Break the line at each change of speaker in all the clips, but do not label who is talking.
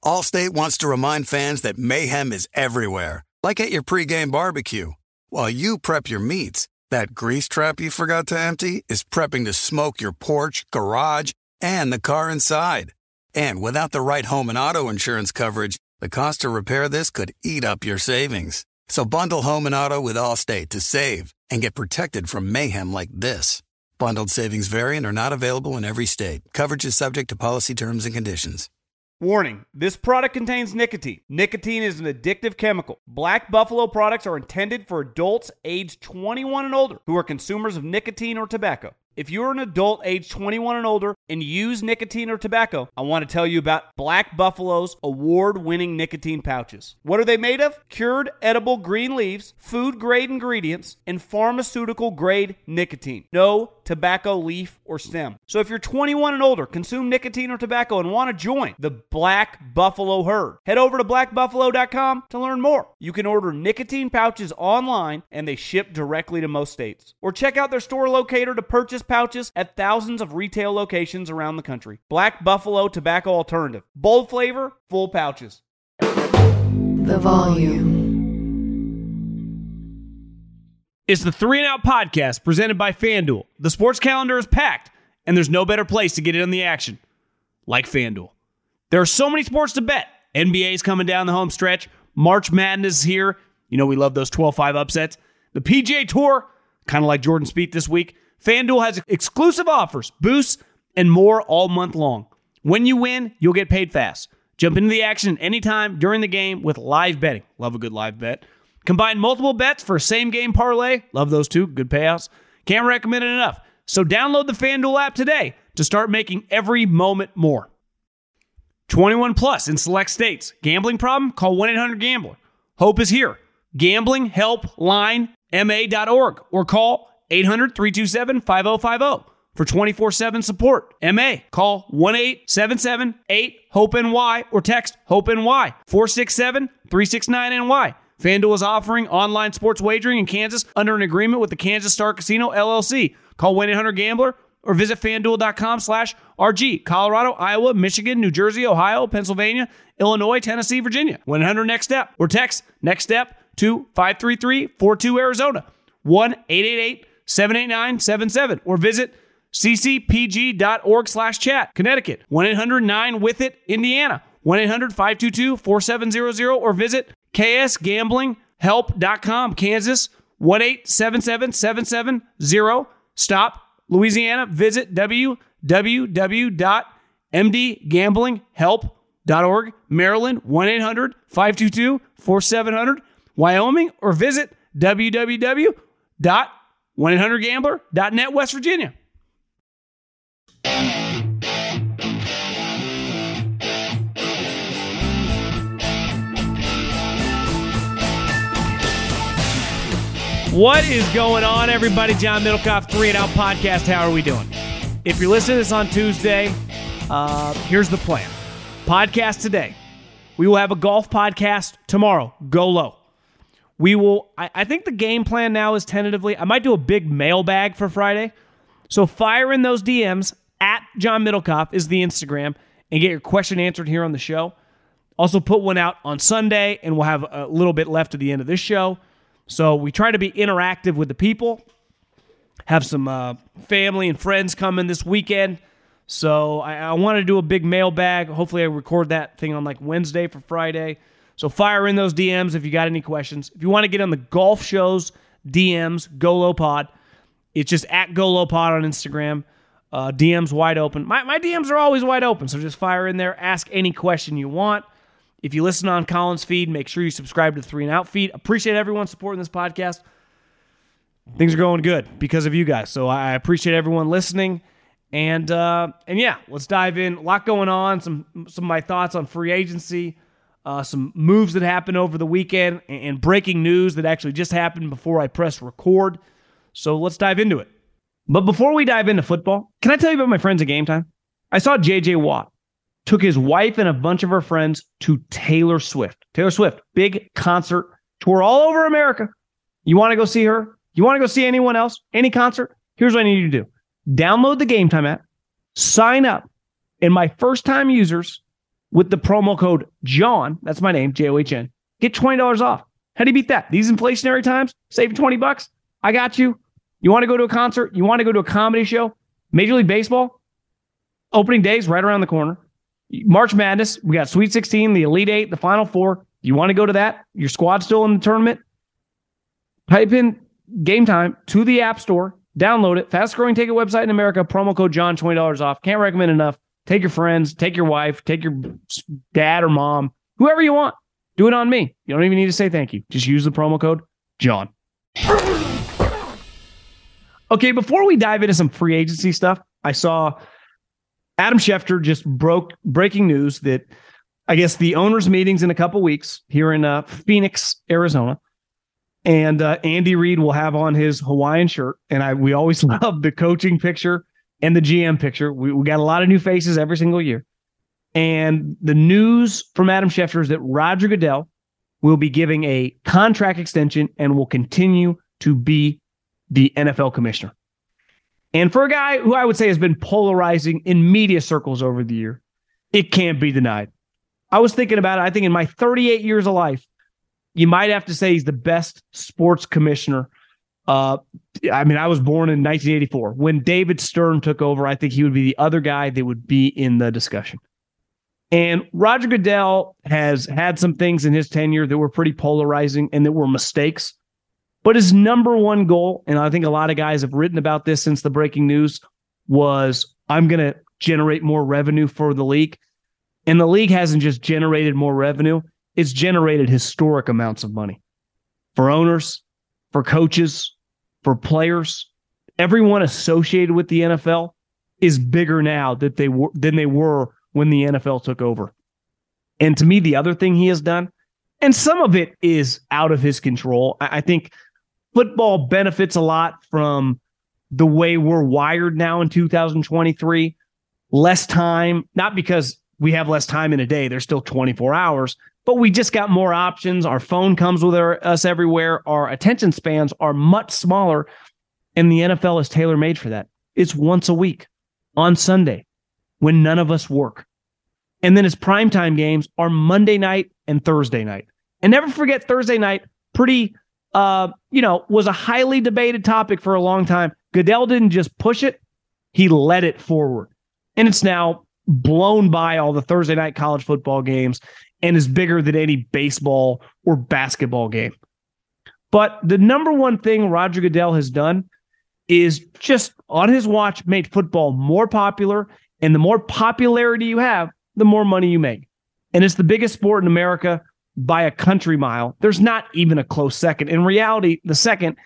Allstate wants to remind fans that mayhem is everywhere, like at your pregame barbecue. While you prep your meats, that grease trap you forgot to empty is prepping to smoke your porch, garage, and the car inside. And without the right home and auto insurance coverage, the cost to repair this could eat up your savings. So bundle home and auto with Allstate to save and get protected from mayhem like this. Bundled savings vary and are not available in every state. Coverage is subject to policy terms and conditions.
Warning, this product contains nicotine. Nicotine is an addictive chemical. Black Buffalo products are intended for adults aged 21 and older who are consumers of nicotine or tobacco. If you're an adult aged 21 and older and use nicotine or tobacco, I want to tell you about Black Buffalo's award-winning nicotine pouches. What are they made of? Cured edible green leaves, food-grade ingredients, and pharmaceutical-grade nicotine. No tobacco leaf or stem. So if you're 21 and older, consume nicotine or tobacco, and want to join the Black Buffalo herd, head over to blackbuffalo.com to learn more. You can order nicotine pouches online, and they ship directly to most states. Or check out their store locator to purchase pouches at thousands of retail locations around the country. Black Buffalo Tobacco Alternative. Bold flavor, full pouches.
The Volume.
It's the 3 and Out podcast presented by FanDuel. The sports calendar is packed, and there's no better place to get in on the action like FanDuel. There are so many sports to bet. NBA's coming down the home stretch. March Madness is here. You know we love those 12-5 upsets. The PGA Tour, kind of like Jordan Spieth this week. FanDuel has exclusive offers, boosts, and more all month long. When you win, you'll get paid fast. Jump into the action anytime during the game with live betting. Love a good live bet. Combine multiple bets for a same-game parlay. Love those too. Good payouts. Can't recommend it enough. So download the FanDuel app today to start making every moment more. 21 plus in select states. Gambling problem? Call 1-800-GAMBLER. Hope is here. GamblingHelpLineMA.org or call 800-327-5050 for 24/7 support. MA, call 1-877-8-HOPE-NY or text HOPE-NY 467-369-NY. FanDuel is offering online sports wagering in Kansas under an agreement with the Kansas Star Casino, LLC. Call 1-800-GAMBLER or visit FanDuel.com/RG. Colorado, Iowa, Michigan, New Jersey, Ohio, Pennsylvania, Illinois, Tennessee, Virginia. 1-800-NEXT-STEP or text NEXT STEP to 53342 Arizona. 1-888-789-77 or visit ccpg.org/chat. Connecticut, 1-800-9-WITH-IT, Indiana, 1-800-522-4700 or visit ksgamblinghelp.com. Kansas, 1-877-770-STOP. Louisiana, visit www.mdgamblinghelp.org. Maryland, 1-800-522-4700. Wyoming, or visit www.1800gambler.net. West Virginia. What is going on, everybody? John Middlecoff, 3 and Out podcast. How are we doing? If you're listening to this on Tuesday, here's the plan. Podcast today. We will have a golf podcast tomorrow. Go low. We will, I think the game plan now is tentatively, I might do a big mailbag for Friday. So fire in those DMs at John Middlecoff is the Instagram and get your question answered here on the show. Also put one out on Sunday, and we'll have a little bit left at the end of this show. So we try to be interactive with the people. Have some family and friends coming this weekend. So I want to do a big mailbag. Hopefully I record that thing on like Wednesday for Friday. So fire in those DMs if you got any questions. If you want to get on the golf show's DMs, GoLowPod. It's just at GoLowPod on Instagram. DMs wide open. My DMs are always wide open, so just fire in there. Ask any question you want. If you listen on Colin's feed, make sure you subscribe to the 3 and Out feed. Appreciate everyone supporting this podcast. Things are going good because of you guys, so I appreciate everyone listening. And yeah, let's dive in. A lot going on. Some of my thoughts on free agency. Some moves that happened over the weekend, and breaking news that actually just happened before I press record. So let's dive into it. But before we dive into football, can I tell you about my friends at Game Time? I saw J.J. Watt took his wife and a bunch of her friends to Taylor Swift. Taylor Swift, big concert tour all over America. You want to go see her? You want to go see anyone else? Any concert? Here's what I need you to do. Download the Game Time app, sign up, and my first-time users with the promo code JOHN, that's my name, JOHN, get $20 off. How do you beat that? These inflationary times, save $20. I got you. You want to go to a concert? You want to go to a comedy show? Major League Baseball, opening days right around the corner. March Madness, we got Sweet 16, the Elite Eight, the Final Four. You want to go to that? Your squad's still in the tournament? Type in Game Time to the App Store, download it. Fastest growing ticket website in America, promo code John, $20 off. Can't recommend enough. Take your friends, take your wife, take your dad or mom, whoever you want. Do it on me. You don't even need to say thank you. Just use the promo code John. Okay, before we dive into some free agency stuff, I saw Adam Schefter just breaking news that I guess the owners' meeting's in a couple weeks here in Phoenix, Arizona. And Andy Reid will have on his Hawaiian shirt. And we always love the coaching picture and the GM picture. We got a lot of new faces every single year. And the news from Adam Schefter is that Roger Goodell will be giving a contract extension and will continue to be the NFL commissioner. And for a guy who I would say has been polarizing in media circles over the year, it can't be denied. I was thinking about it. I think in my 38 years of life, you might have to say he's the best sports commissioner. I was born in 1984. When David Stern took over, I think he would be the other guy that would be in the discussion. And Roger Goodell has had some things in his tenure that were pretty polarizing and that were mistakes. But his number one goal, and I think a lot of guys have written about this since the breaking news, was I'm going to generate more revenue for the league. And the league hasn't just generated more revenue. It's generated historic amounts of money for owners, for coaches, for players. Everyone associated with the NFL is bigger now than they were when the NFL took over. And to me, the other thing he has done, and some of it is out of his control, I think football benefits a lot from the way we're wired now in 2023. Less time, not because we have less time in a day, there's still 24 hours, but we just got more options. Our phone comes with us everywhere. Our attention spans are much smaller, and the NFL is tailor-made for that. It's once a week on Sunday when none of us work. And then its primetime games are Monday night and Thursday night. And never forget Thursday night, was a highly debated topic for a long time. Goodell didn't just push it, he led it forward. And it's now blown by all the Thursday night college football games and is bigger than any baseball or basketball game. But the number one thing Roger Goodell has done is just on his watch made football more popular. And the more popularity you have, the more money you make. And it's the biggest sport in America by a country mile. There's not even a close second. In reality, the second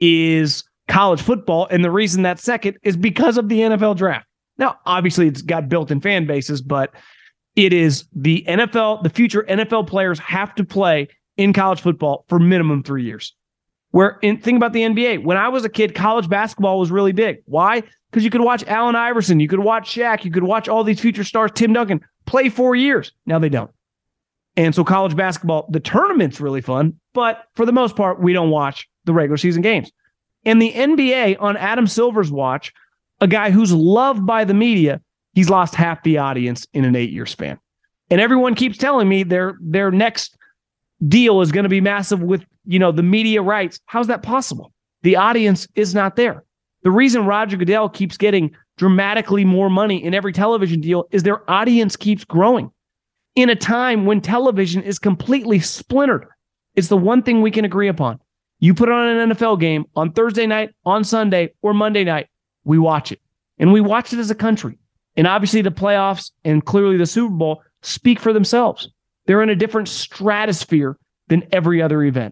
is college football. And the reason that's second is because of the NFL draft. Now, obviously, it's got built-in fan bases, but it is the NFL, the future NFL players have to play in college football for minimum 3 years. Think about the NBA. When I was a kid, college basketball was really big. Why? Because you could watch Allen Iverson, you could watch Shaq, you could watch all these future stars, Tim Duncan, play 4 years. Now they don't. And so college basketball, the tournament's really fun, but for the most part, we don't watch the regular season games. And the NBA, on Adam Silver's watch, a guy who's loved by the media, he's lost half the audience in an 8-year span. And everyone keeps telling me their next deal is going to be massive with, the media rights. How's that possible? The audience is not there. The reason Roger Goodell keeps getting dramatically more money in every television deal is their audience keeps growing in a time when television is completely splintered. It's the one thing we can agree upon. You put on an NFL game on Thursday night, on Sunday, or Monday night, we watch it. And we watch it as a country. And obviously the playoffs and clearly the Super Bowl speak for themselves. They're in a different stratosphere than every other event.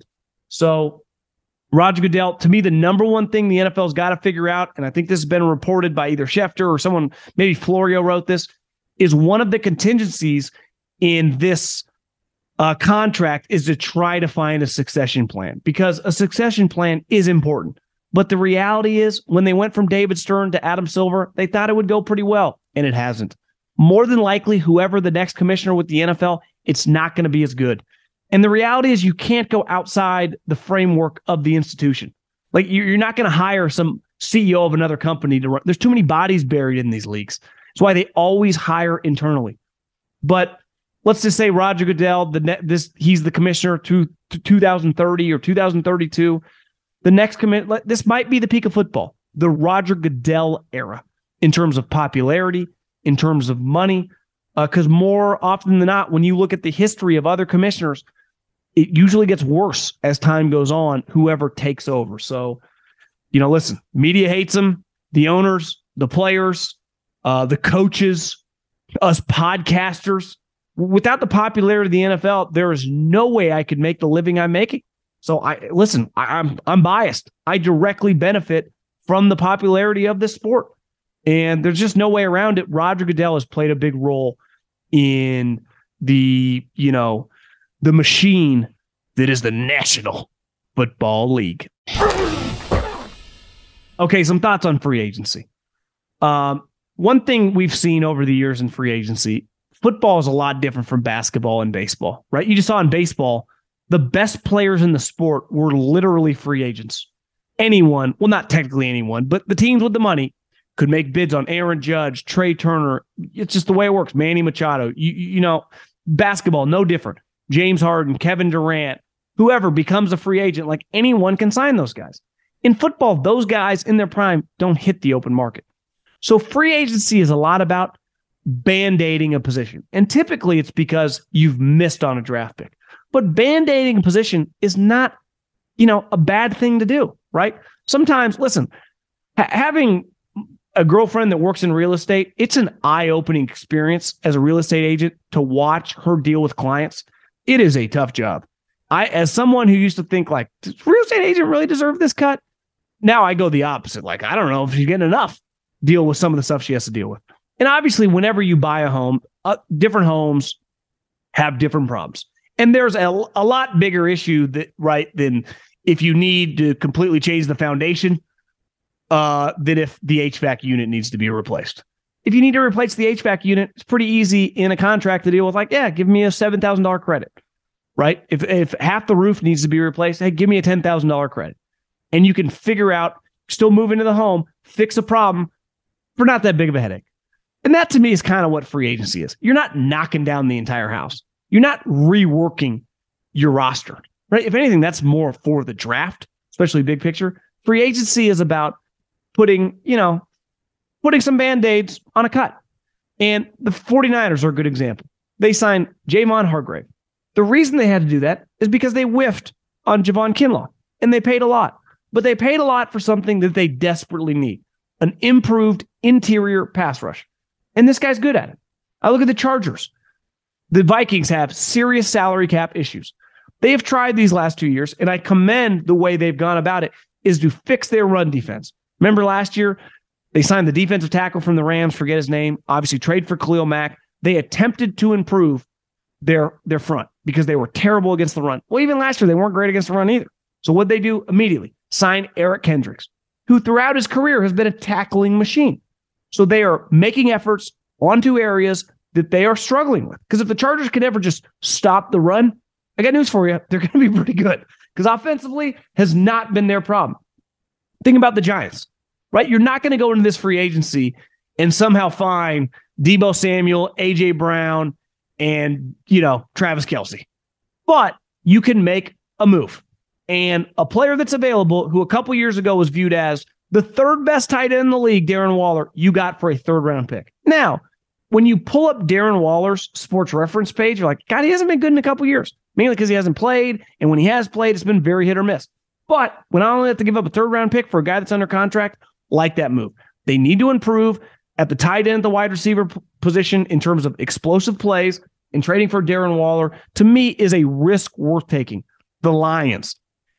So Roger Goodell, to me, the number one thing the NFL's got to figure out, and I think this has been reported by either Schefter or someone, maybe Florio wrote this, is one of the contingencies in this contract is to try to find a succession plan, because a succession plan is important. But the reality is, when they went from David Stern to Adam Silver, they thought it would go pretty well, and it hasn't. More than likely, whoever the next commissioner with the NFL, it's not going to be as good. And the reality is you can't go outside the framework of the institution. Like, you're not going to hire some CEO of another company to run. There's too many bodies buried in these leagues. That's why they always hire internally. But let's just say Roger Goodell, he's the commissioner to 2030 or 2032. The next this might be the peak of football, the Roger Goodell era, in terms of popularity, in terms of money, because more often than not, when you look at the history of other commissioners, it usually gets worse as time goes on, whoever takes over. So, listen, media hates him, the owners, the players, the coaches, us podcasters. Without the popularity of the NFL, there is no way I could make the living I'm making. So I'm biased. I directly benefit from the popularity of this sport. And there's just no way around it. Roger Goodell has played a big role in the machine that is the National Football League. Okay, some thoughts on free agency. One thing we've seen over the years in free agency, football is a lot different from basketball and baseball, right? You just saw in baseball, the best players in the sport were literally free agents. Anyone, well, not technically anyone, but the teams with the money could make bids on Aaron Judge, Trey Turner. It's just the way it works. Manny Machado. Basketball, no different. James Harden, Kevin Durant, whoever becomes a free agent, like anyone can sign those guys. In football, those guys in their prime don't hit the open market. So free agency is a lot about band-aiding a position. And typically it's because you've missed on a draft pick. But band-aiding a position is not, a bad thing to do, right? Sometimes, listen, having a girlfriend that works in real estate, it's an eye-opening experience as a real estate agent to watch her deal with clients. It is a tough job. As someone who used to think like, does real estate agent really deserve this cut? Now I go the opposite. Like, I don't know if she's getting enough deal with some of the stuff she has to deal with. And obviously, whenever you buy a home, different homes have different problems. And there's a lot bigger issue than if you need to completely change the foundation, than if the HVAC unit needs to be replaced. If you need to replace the HVAC unit, it's pretty easy in a contract to deal with, like, yeah, give me a $7,000 credit, right? If half the roof needs to be replaced, hey, give me a $10,000 credit. And you can figure out, still move into the home, fix a problem for not that big of a headache. And that to me is kind of what free agency is. You're not knocking down the entire house. You're not reworking your roster, right? If anything, that's more for the draft, especially big picture. Free agency is about putting some Band-Aids on a cut. And the 49ers are a good example. They signed Javon Hargrave. The reason they had to do that is because they whiffed on Javon Kinlaw, and they paid a lot. But they paid a lot for something that they desperately need, an improved interior pass rush. And this guy's good at it. I look at the Chargers. The Vikings have serious salary cap issues. They have tried these last 2 years, and I commend the way they've gone about it, is to fix their run defense. Remember last year, they signed the defensive tackle from the Rams, forget his name, obviously trade for Khalil Mack. They attempted to improve their front because they were terrible against the run. Well, even last year, they weren't great against the run either. So what'd they do immediately? Sign Eric Kendricks, who throughout his career has been a tackling machine. So they are making efforts onto areas that they are struggling with. Because if the Chargers could ever just stop the run, I got news for you. They're going to be pretty good. Because offensively has not been their problem. Think about the Giants, right? You're not going to go into this free agency and somehow find Deebo Samuel, A.J. Brown, and, Travis Kelce. But you can make a move. And a player that's available who a couple years ago was viewed as the third best tight end in the league, Darren Waller, you got for a third-round pick. Now, when you pull up Darren Waller's sports reference page, you're like, God, he hasn't been good in a couple years, mainly because he hasn't played. And when he has played, it's been very hit or miss. But when I only have to give up a third-round pick for a guy that's under contract, like that move. They need to improve at the tight end, the wide receiver position in terms of explosive plays, and trading for Darren Waller, to me, is a risk worth taking. The Lions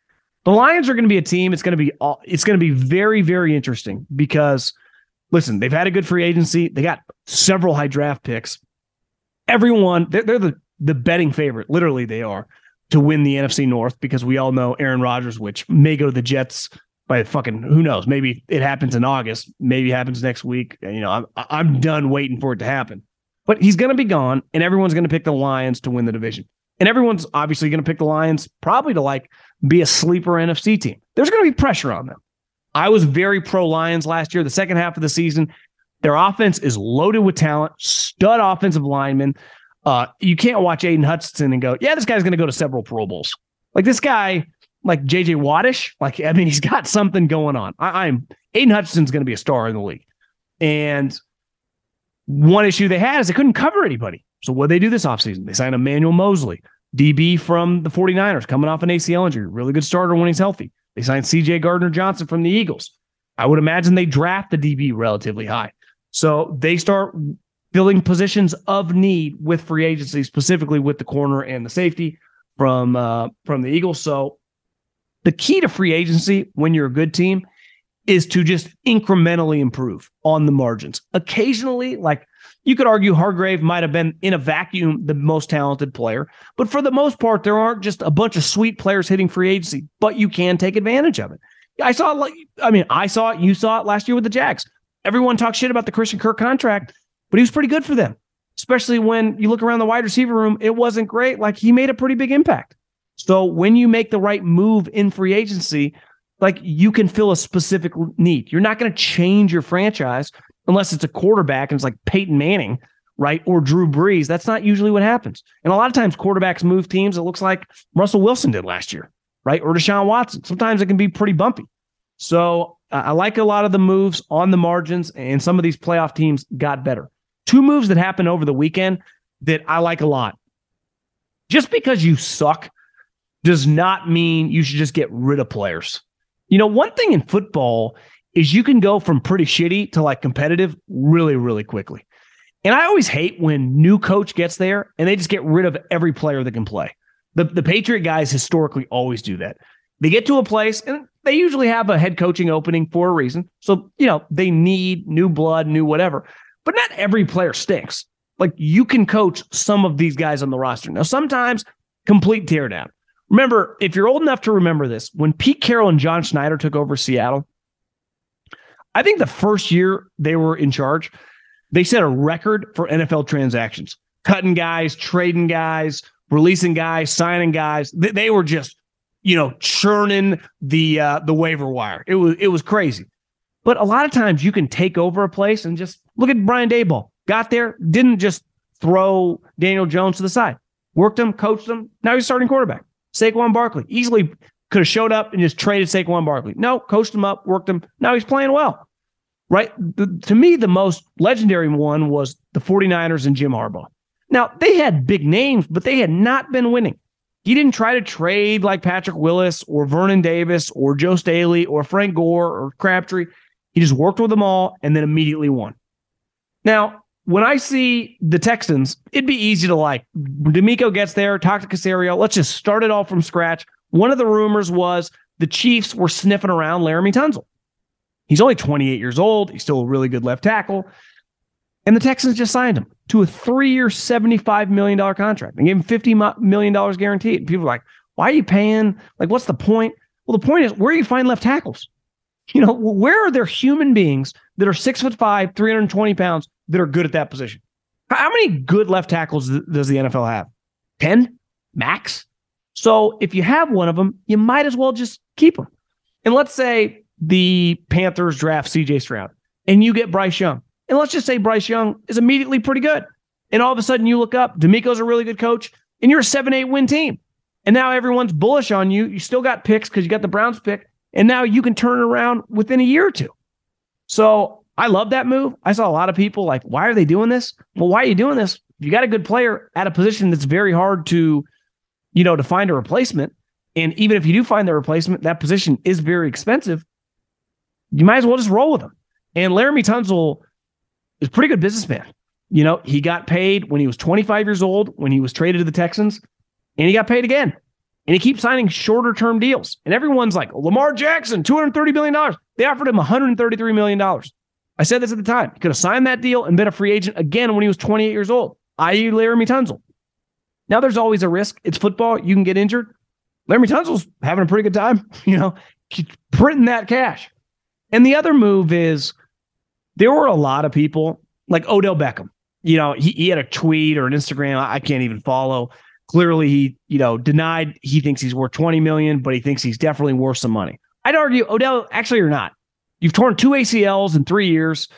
are going to be a team. It's going to be very, very interesting because, listen, they've had a good free agency. They got several high draft picks. Everyone, they're the betting favorite. Literally, they are to win the NFC North because we all know Aaron Rodgers, which may go to the Jets by fucking who knows. Maybe it happens in August. Maybe it happens next week. I'm done waiting for it to happen. But he's going to be gone, and everyone's going to pick the Lions to win the division. And everyone's obviously going to pick the Lions probably to be a sleeper NFC team. There's going to be pressure on them. I was very pro Lions last year. The second half of the season, their offense is loaded with talent, stud offensive linemen. You can't watch Aiden Hutchinson and go, yeah, this guy's going to go to several Pro Bowls. Like this guy, like J.J. Wattish, he's got something going on. Aiden Hutchinson's going to be a star in the league. And one issue they had is they couldn't cover anybody. So what they do this offseason? They signed Emmanuel Mosley, DB from the 49ers, coming off an ACL injury. Really good starter when he's healthy. They signed C.J. Gardner-Johnson from the Eagles. I would imagine they draft the DB relatively high. So they start filling positions of need with free agency, specifically with the corner and the safety from the Eagles. So the key to free agency when you're a good team is to just incrementally improve on the margins. Occasionally, like you could argue Hargrave might have been in a vacuum the most talented player, but for the most part, there aren't just a bunch of sweet players hitting free agency, but you can take advantage of it. I saw it, you saw it last year with the Jags. Everyone talks shit about the Christian Kirk contract, but he was pretty good for them, especially when you look around the wide receiver room. It wasn't great. Like he made a pretty big impact. So when you make the right move in free agency, like you can fill a specific need. You're not going to change your franchise unless it's a quarterback and it's like Peyton Manning, right? Or Drew Brees. That's not usually what happens. And a lot of times quarterbacks move teams. It looks like Russell Wilson did last year, right? Or Deshaun Watson. Sometimes it can be pretty bumpy. So I like a lot of the moves on the margins, and some of these playoff teams got better. Two moves that happened over the weekend that I like a lot. Just because you suck does not mean you should just get rid of players. One thing in football is you can go from pretty shitty to like competitive really, really quickly. And I always hate when new coach gets there and they just get rid of every player that can play. The Patriot guys historically always do that. They get to a place and they usually have a head coaching opening for a reason. So, they need new blood, new whatever. But not every player stinks. Like you can coach some of these guys on the roster. Now, sometimes complete teardown. Remember, if you're old enough to remember this, when Pete Carroll and John Schneider took over Seattle, I think the first year they were in charge, they set a record for NFL transactions. Cutting guys, trading guys, releasing guys, signing guys. They were just, churning the waiver wire. It was crazy. But a lot of times you can take over a place and just look at Brian Daboll. Got there, didn't just throw Daniel Jones to the side. Worked him, coached him. Now he's starting quarterback. Saquon Barkley easily could have showed up and just traded Saquon Barkley. No, coached him up, worked him. Now he's playing well, right? To me, the most legendary one was the 49ers and Jim Harbaugh. Now, they had big names, but they had not been winning. He didn't try to trade like Patrick Willis or Vernon Davis or Joe Staley or Frank Gore or Crabtree. He just worked with them all and then immediately won. Now, when I see the Texans, it'd be easy to like, D'Amico gets there, talk to Caserio. Let's just start it all from scratch. One of the rumors was the Chiefs were sniffing around Laramie Tunsil. He's only 28 years old. He's still a really good left tackle. And the Texans just signed him to a 3-year, $75 million contract. They gave him $50 million guaranteed. And people are like, why are you paying? Like, what's the point? Well, the point is, where do you find left tackles? Where are there human beings that are 6'5", 320 pounds that are good at that position? How many good left tackles does the NFL have? 10 max? So if you have one of them, you might as well just keep them. And let's say the Panthers draft CJ Stroud and you get Bryce Young. And let's just say Bryce Young is immediately pretty good. And all of a sudden you look up, D'Amico's a really good coach, and you're a 7-8 win team. And now everyone's bullish on you. You still got picks because you got the Browns pick. And now you can turn it around within a year or two. So I love that move. I saw a lot of people like, why are they doing this? Well, why are you doing this? You got a good player at a position that's very hard to find a replacement. And even if you do find the replacement, that position is very expensive. You might as well just roll with them. And Laramie Tunsil is a pretty good businessman. He got paid when he was 25 years old, when he was traded to the Texans, and he got paid again. And he keeps signing shorter term deals. And everyone's like, Lamar Jackson, $230 million. They offered him $133 million. I said this at the time. He could have signed that deal and been a free agent again when he was 28 years old, i.e. Laramie Tunsil. Now there's always a risk. It's football. You can get injured. Laramie Tunsil's having a pretty good time, printing that cash. And the other move is there were a lot of people like Odell Beckham. He had a tweet or an Instagram I can't even follow. Clearly, he, denied he thinks he's worth $20 million, but he thinks he's definitely worth some money. I'd argue, Odell, actually, you're not. You've torn 2 ACLs in 3 years.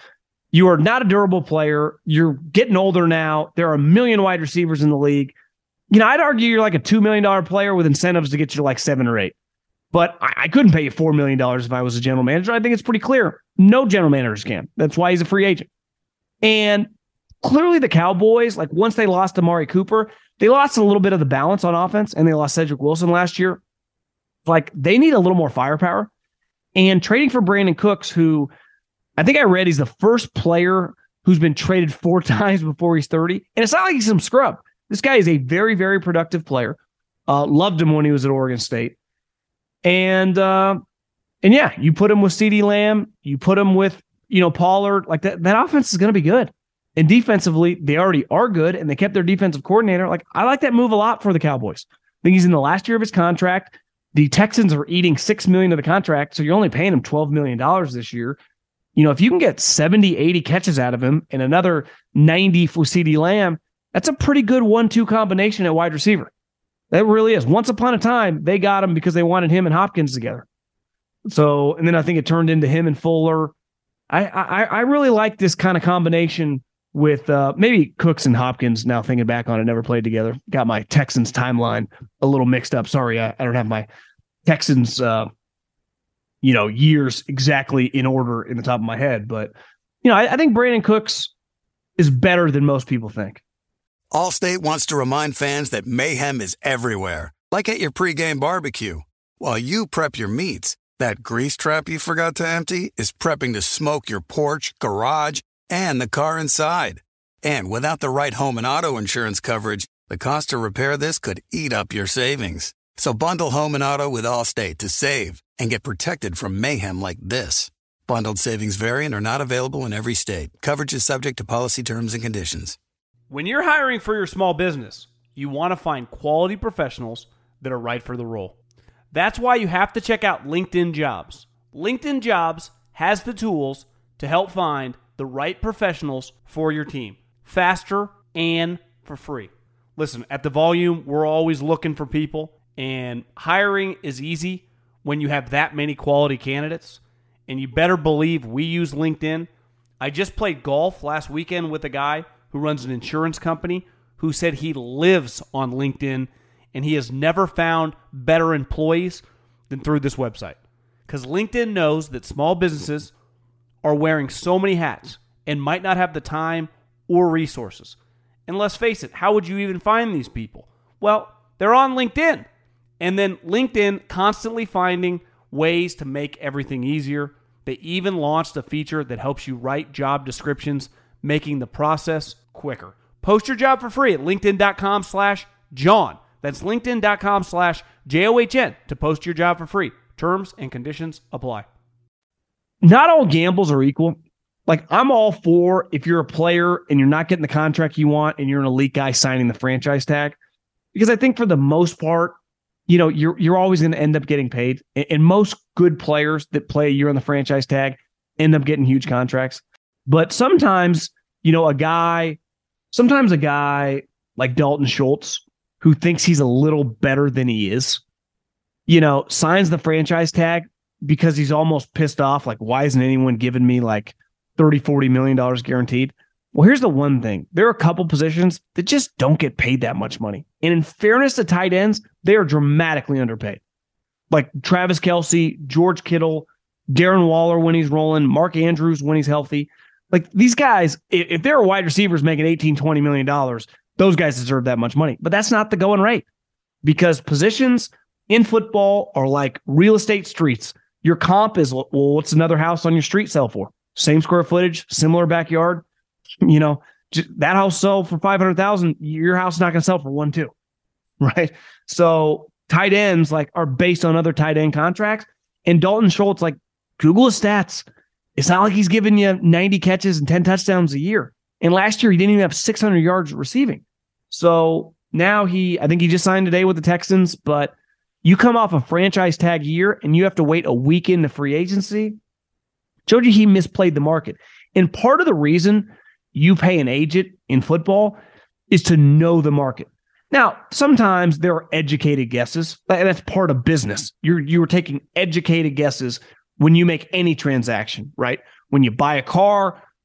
You are not a durable player. You're getting older now. There are a million wide receivers in the league. I'd argue you're like a $2 million player with incentives to get you to like 7 or 8. But I couldn't pay you $4 million if I was a general manager. I think it's pretty clear. No general managers can. That's why he's a free agent. And clearly the Cowboys, like once they lost Amari Cooper, they lost a little bit of the balance on offense, and they lost Cedric Wilson last year. Like they need a little more firepower. And trading for Brandon Cooks, who I think I read he's the first player who's been traded 4 times before he's 30. And it's not like he's some scrub. This guy is a very, very productive player. Loved him when he was at Oregon State. And yeah, you put him with CeeDee Lamb, you put him with, Pollard, like that offense is going to be good. And defensively, they already are good, and they kept their defensive coordinator. Like, I like that move a lot for the Cowboys. I think he's in the last year of his contract. The Texans are eating $6 million of the contract, so you're only paying him $12 million this year. If you can get 70, 80 catches out of him and another 90 for CeeDee Lamb, that's a pretty good 1-2 combination at wide receiver. That really is. Once upon a time, they got him because they wanted him and Hopkins together. So, and then I think it turned into him and Fuller. I really like this kind of combination with maybe Cooks and Hopkins. Now thinking back on it, never played together. Got my Texans timeline a little mixed up. Sorry, I don't have my Texans years exactly in order in the top of my head. But, I think Brandon Cooks is better than most people think.
Allstate wants to remind fans that mayhem is everywhere, like at your pregame barbecue. While you prep your meats, that grease trap you forgot to empty is prepping to smoke your porch, garage, and the car inside. And without the right home and auto insurance coverage, the cost to repair this could eat up your savings. So bundle home and auto with Allstate to save and get protected from mayhem like this. Bundled savings vary and are not available in every state. Coverage is subject to policy terms and conditions.
When you're hiring for your small business, you want to find quality professionals that are right for the role. That's why you have to check out LinkedIn Jobs. LinkedIn Jobs has the tools to help find the right professionals for your team, faster and for free. Listen, at The Volume, we're always looking for people, and hiring is easy when you have that many quality candidates, and you better believe we use LinkedIn. I just played golf last weekend with a guy who runs an insurance company who said he lives on LinkedIn and he has never found better employees than through this website. Because LinkedIn knows that small businesses are wearing so many hats and might not have the time or resources. And let's face it, how would you even find these people? Well, they're on LinkedIn. And then LinkedIn constantly finding ways to make everything easier. They even launched a feature that helps you write job descriptions, making the process quicker. Post your job for free at linkedin.com/John. That's linkedin.com/JOHN to post your job for free. Terms and conditions apply. Not all gambles are equal. Like, I'm all for if you're a player and you're not getting the contract you want and you're an elite guy signing the franchise tag. Because I think for the most part, you're always going to end up getting paid. And most good players that play a year on the franchise tag end up getting huge contracts. But sometimes, a guy like Dalton Schultz, who thinks he's a little better than he is, signs the franchise tag because he's almost pissed off. Like, why isn't anyone giving me like $30-40 million guaranteed? Well, here's the one thing. There are a couple positions that just don't get paid that much money. And in fairness to tight ends, they are dramatically underpaid. Like Travis Kelce, George Kittle, Darren Waller when he's rolling, Mark Andrews when he's healthy. Like, these guys, if they're wide receivers making $18-20 million, those guys deserve that much money. But that's not the going rate, because positions in football are like real estate streets. Your comp is, well, what's another house on your street sell for? Same square footage, similar backyard. That house sell for $500,000. Your house is not going to sell for 1-2, right? So tight ends are based on other tight end contracts. And Dalton Schultz, Google his stats. It's not like he's giving you 90 catches and 10 touchdowns a year. And last year he didn't even have 600 yards receiving. So now I think he just signed today with the Texans. But you come off a franchise tag year and you have to wait a week into free agency. Showed you he misplayed the market. And part of the reason you pay an agent in football is to know the market. Now, sometimes there are educated guesses. That's part of business. You're taking educated guesses when you make any transaction, right? When you buy a car,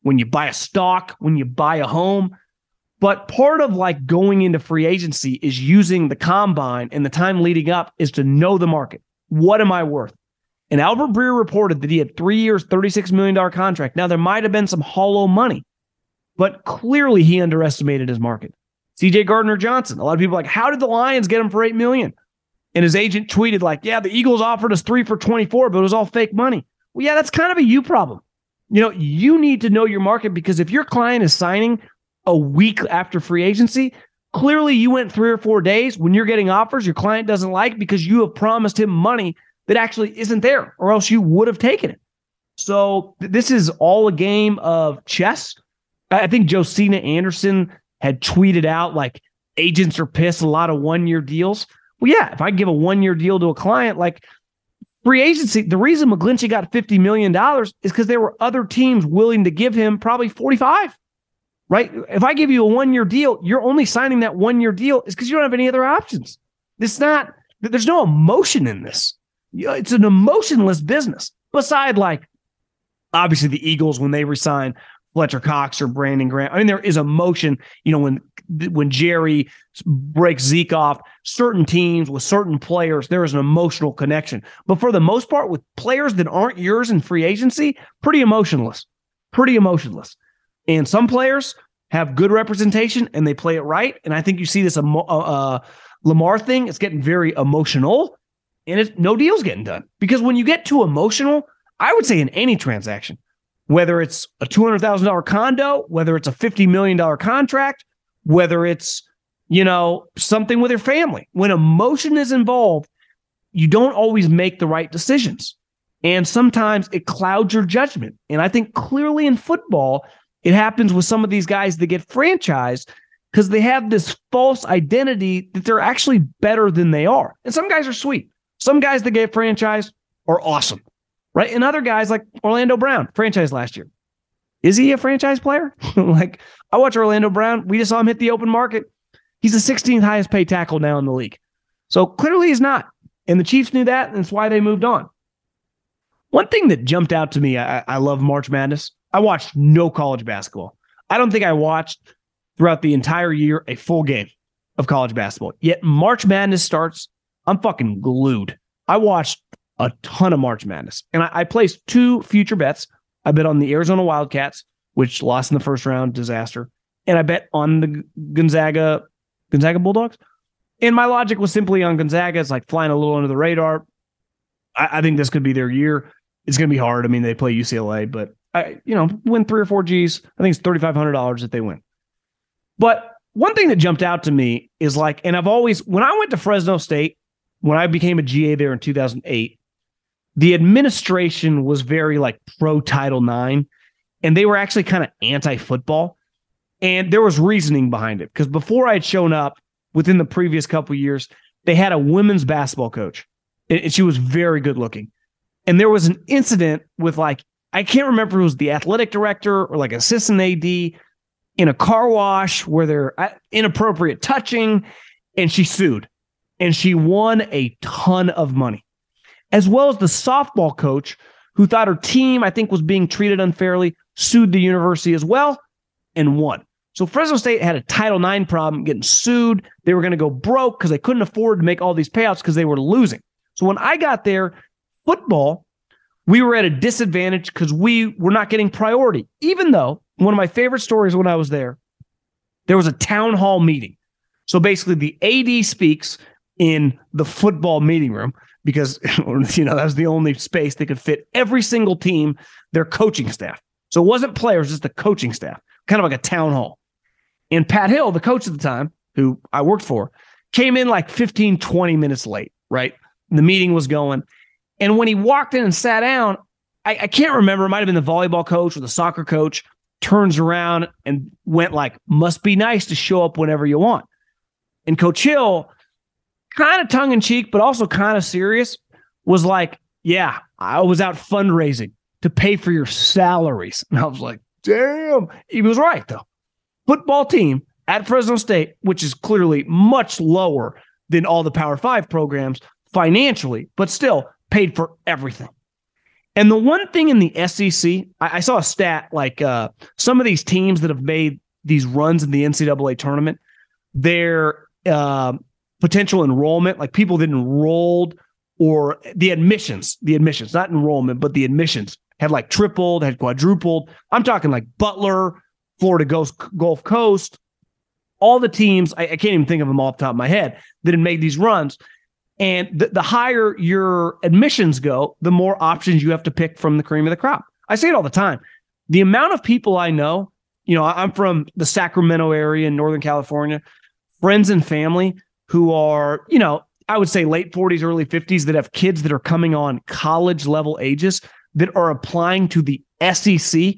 when you buy a stock, when you buy a home. But part of like going into free agency is using the combine, and the time leading up is to know the market. What am I worth? And Albert Breer reported that he had 3 years, $36 million contract. Now, there might have been some hollow money, but clearly he underestimated his market. CJ Gardner-Johnson, a lot of people are like, how did the Lions get him for $8 million? And his agent tweeted like, yeah, the Eagles offered us 3 for 24, but it was all fake money. Well, yeah, that's kind of a you problem. You need to know your market, because if your client is signing a week after free agency, clearly you went 3 or 4 days when you're getting offers your client doesn't like because you have promised him money that actually isn't there, or else you would have taken it. So this is all a game of chess. I think Josina Anderson had tweeted out like agents are pissed, a lot of 1-year deals. Well, yeah, if I give a 1-year deal to a client, like free agency, the reason McGlinchey got $50 million is because there were other teams willing to give him probably 45, right? If I give you a 1-year deal, you're only signing that 1-year deal is because you don't have any other options. There's no emotion in this. It's an emotionless business. Beside, like, obviously the Eagles, when they resign Fletcher Cox or Brandon Graham, I mean, there is emotion, when Jerry breaks Zeke off, certain teams with certain players, there is an emotional connection. But for the most part, with players that aren't yours in free agency, pretty emotionless. And some players have good representation and they play it right. And I think you see this Lamar thing, it's getting very emotional. And no deal's getting done. Because when you get too emotional, I would say in any transaction, whether it's a $200,000 condo, whether it's a $50 million contract, whether it's, something with your family, when emotion is involved, you don't always make the right decisions. And sometimes it clouds your judgment. And I think clearly in football, it happens with some of these guys that get franchised because they have this false identity that they're actually better than they are. And some guys are sweet. Some guys that get franchised are awesome, right? And other guys like Orlando Brown, franchised last year. Is he a franchise player? Like, I watch Orlando Brown. We just saw him hit the open market. He's the 16th highest paid tackle now in the league. So clearly he's not. And the Chiefs knew that, and that's why they moved on. One thing that jumped out to me, I love March Madness. I watched no college basketball. I don't think I watched throughout the entire year a full game of college basketball. Yet March Madness starts, I'm fucking glued. I watched a ton of March Madness. And I placed 2 future bets. I bet on the Arizona Wildcats, which lost in the first round, disaster. And I bet on the Gonzaga Bulldogs. And my logic was simply on Gonzaga. It's like flying a little under the radar. I think this could be their year. It's going to be hard. I mean, they play UCLA, but win 3 or 4 Gs. I think it's $3,500 that they win. But one thing that jumped out to me is like, and I've always, when I went to Fresno State, when I became a GA there in 2008, the administration was very like pro Title IX, and they were actually kind of anti-football. And there was reasoning behind it, because before I had shown up, within the previous couple of years, they had a women's basketball coach, and she was very good looking. And there was an incident with like, I can't remember if it was the athletic director or like assistant AD in a car wash where they're inappropriate touching, and she sued. And she won a ton of money, as well as the softball coach who thought her team, I think, was being treated unfairly, sued the university as well and won. So Fresno State had a Title IX problem, getting sued. They were going to go broke because they couldn't afford to make all these payouts because they were losing. So when I got there, football, we were at a disadvantage because we were not getting priority. Even though one of my favorite stories when I was there was a town hall meeting. So basically the AD speaks in the football meeting room because, that was the only space that could fit every single team, their coaching staff. So it wasn't players, just the coaching staff, kind of like a town hall. And Pat Hill, the coach at the time, who I worked for, came in like 15, 20 minutes late, right? The meeting was going. And when he walked in and sat down, I can't remember, it might have been the volleyball coach or the soccer coach, turns around and went like, must be nice to show up whenever you want. And Coach Hill, kind of tongue-in-cheek, but also kind of serious, was like, yeah, I was out fundraising to pay for your salaries. And I was like, damn. He was right, though. Football team at Fresno State, which is clearly much lower than all the Power 5 programs financially, but still paid for everything. And the one thing in the SEC, I saw a stat like some of these teams that have made these runs in the NCAA tournament, their potential enrollment, like people that enrolled, or the admissions, not enrollment, but the admissions had like tripled, had quadrupled. I'm talking like Butler, Florida Gulf Coast, all the teams, I can't even think of them off the top of my head, that had made these runs. And the higher your admissions go, the more options you have to pick from the cream of the crop. I say it all the time. The amount of people I know, I'm from the Sacramento area in Northern California, friends and family who are, I would say late 40s, early 50s that have kids that are coming on college level ages that are applying to the SEC.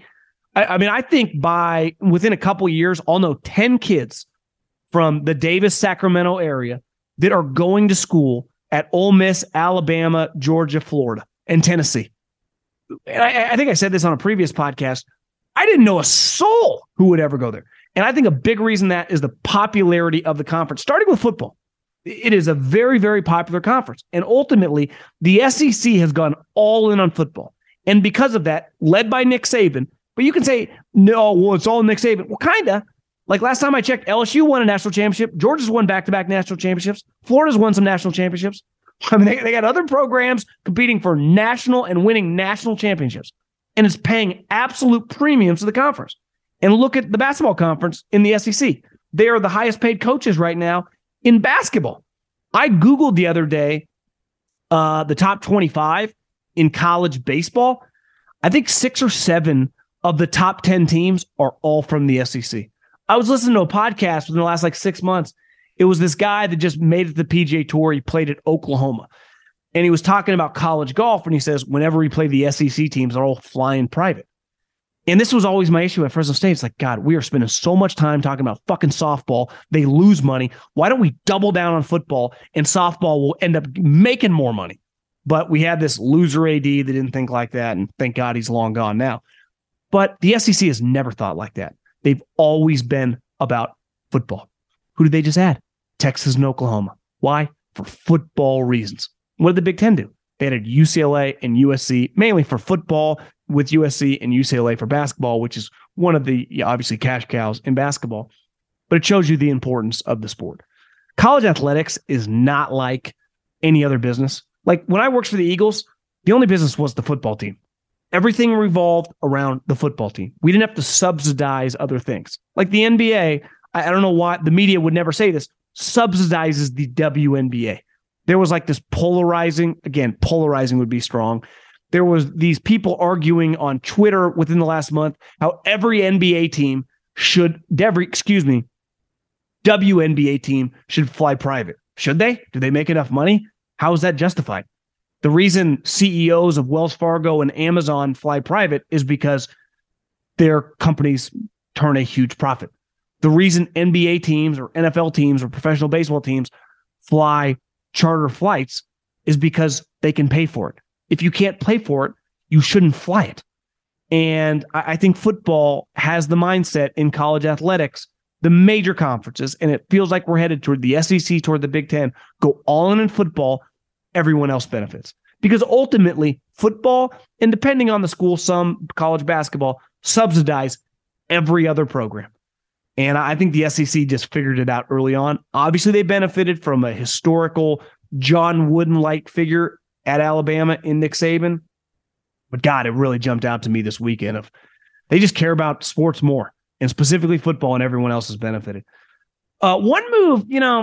I think within a couple years, I'll know 10 kids from the Davis, Sacramento area that are going to school at Ole Miss, Alabama, Georgia, Florida, and Tennessee. And I think I said this on a previous podcast. I didn't know a soul who would ever go there. And I think a big reason that is the popularity of the conference, starting with football. It is a very, very popular conference. And ultimately, the SEC has gone all in on football. And because of that, led by Nick Saban, but you can say, no, well, it's all Nick Saban. Well, kind of. Like last time I checked, LSU won a national championship. Georgia's won back-to-back national championships. Florida's won some national championships. I mean, they got other programs competing for national and winning national championships. And it's paying absolute premiums to the conference. And look at the basketball conference in the SEC. They are the highest paid coaches right now in basketball. I Googled the other day the top 25 in college baseball. I think 6 or 7 of the top 10 teams are all from the SEC. I was listening to a podcast within the last 6 months. It was this guy that just made it to the PGA Tour. He played at Oklahoma. And he was talking about college golf. And he says, whenever we play the SEC teams, they're all flying private. And this was always my issue at Fresno State. It's like, God, we are spending so much time talking about fucking softball. They lose money. Why don't we double down on football and softball will end up making more money? But we had this loser AD that didn't think like that. And thank God he's long gone now. But the SEC has never thought like that. They've always been about football. Who did they just add? Texas and Oklahoma. Why? For football reasons. What did the Big Ten do? They added UCLA and USC, mainly for football, with USC and UCLA for basketball, which is one of the obviously cash cows in basketball. But it shows you the importance of the sport. College athletics is not like any other business. Like when I worked for the Eagles, the only business was the football team. Everything revolved around the football team. We didn't have to subsidize other things. Like the NBA, I don't know why the media would never say this, subsidizes the WNBA. There was this polarizing would be strong. There was these people arguing on Twitter within the last month how every WNBA team should fly private. Should they? Do they make enough money? How is that justified? The reason CEOs of Wells Fargo and Amazon fly private is because their companies turn a huge profit. The reason NBA teams or NFL teams or professional baseball teams fly charter flights is because they can pay for it. If you can't pay for it, you shouldn't fly it. And I think football has the mindset in college athletics, the major conferences, and it feels like we're headed toward the SEC, toward the Big Ten, go all in football, everyone else benefits. Because ultimately, football, and depending on the school, some college basketball, subsidize every other program. And I think the SEC just figured it out early on. Obviously, they benefited from a historical John Wooden-like figure at Alabama in Nick Saban. But God, it really jumped out to me this weekend of they just care about sports more, and specifically football, and everyone else has benefited. One move,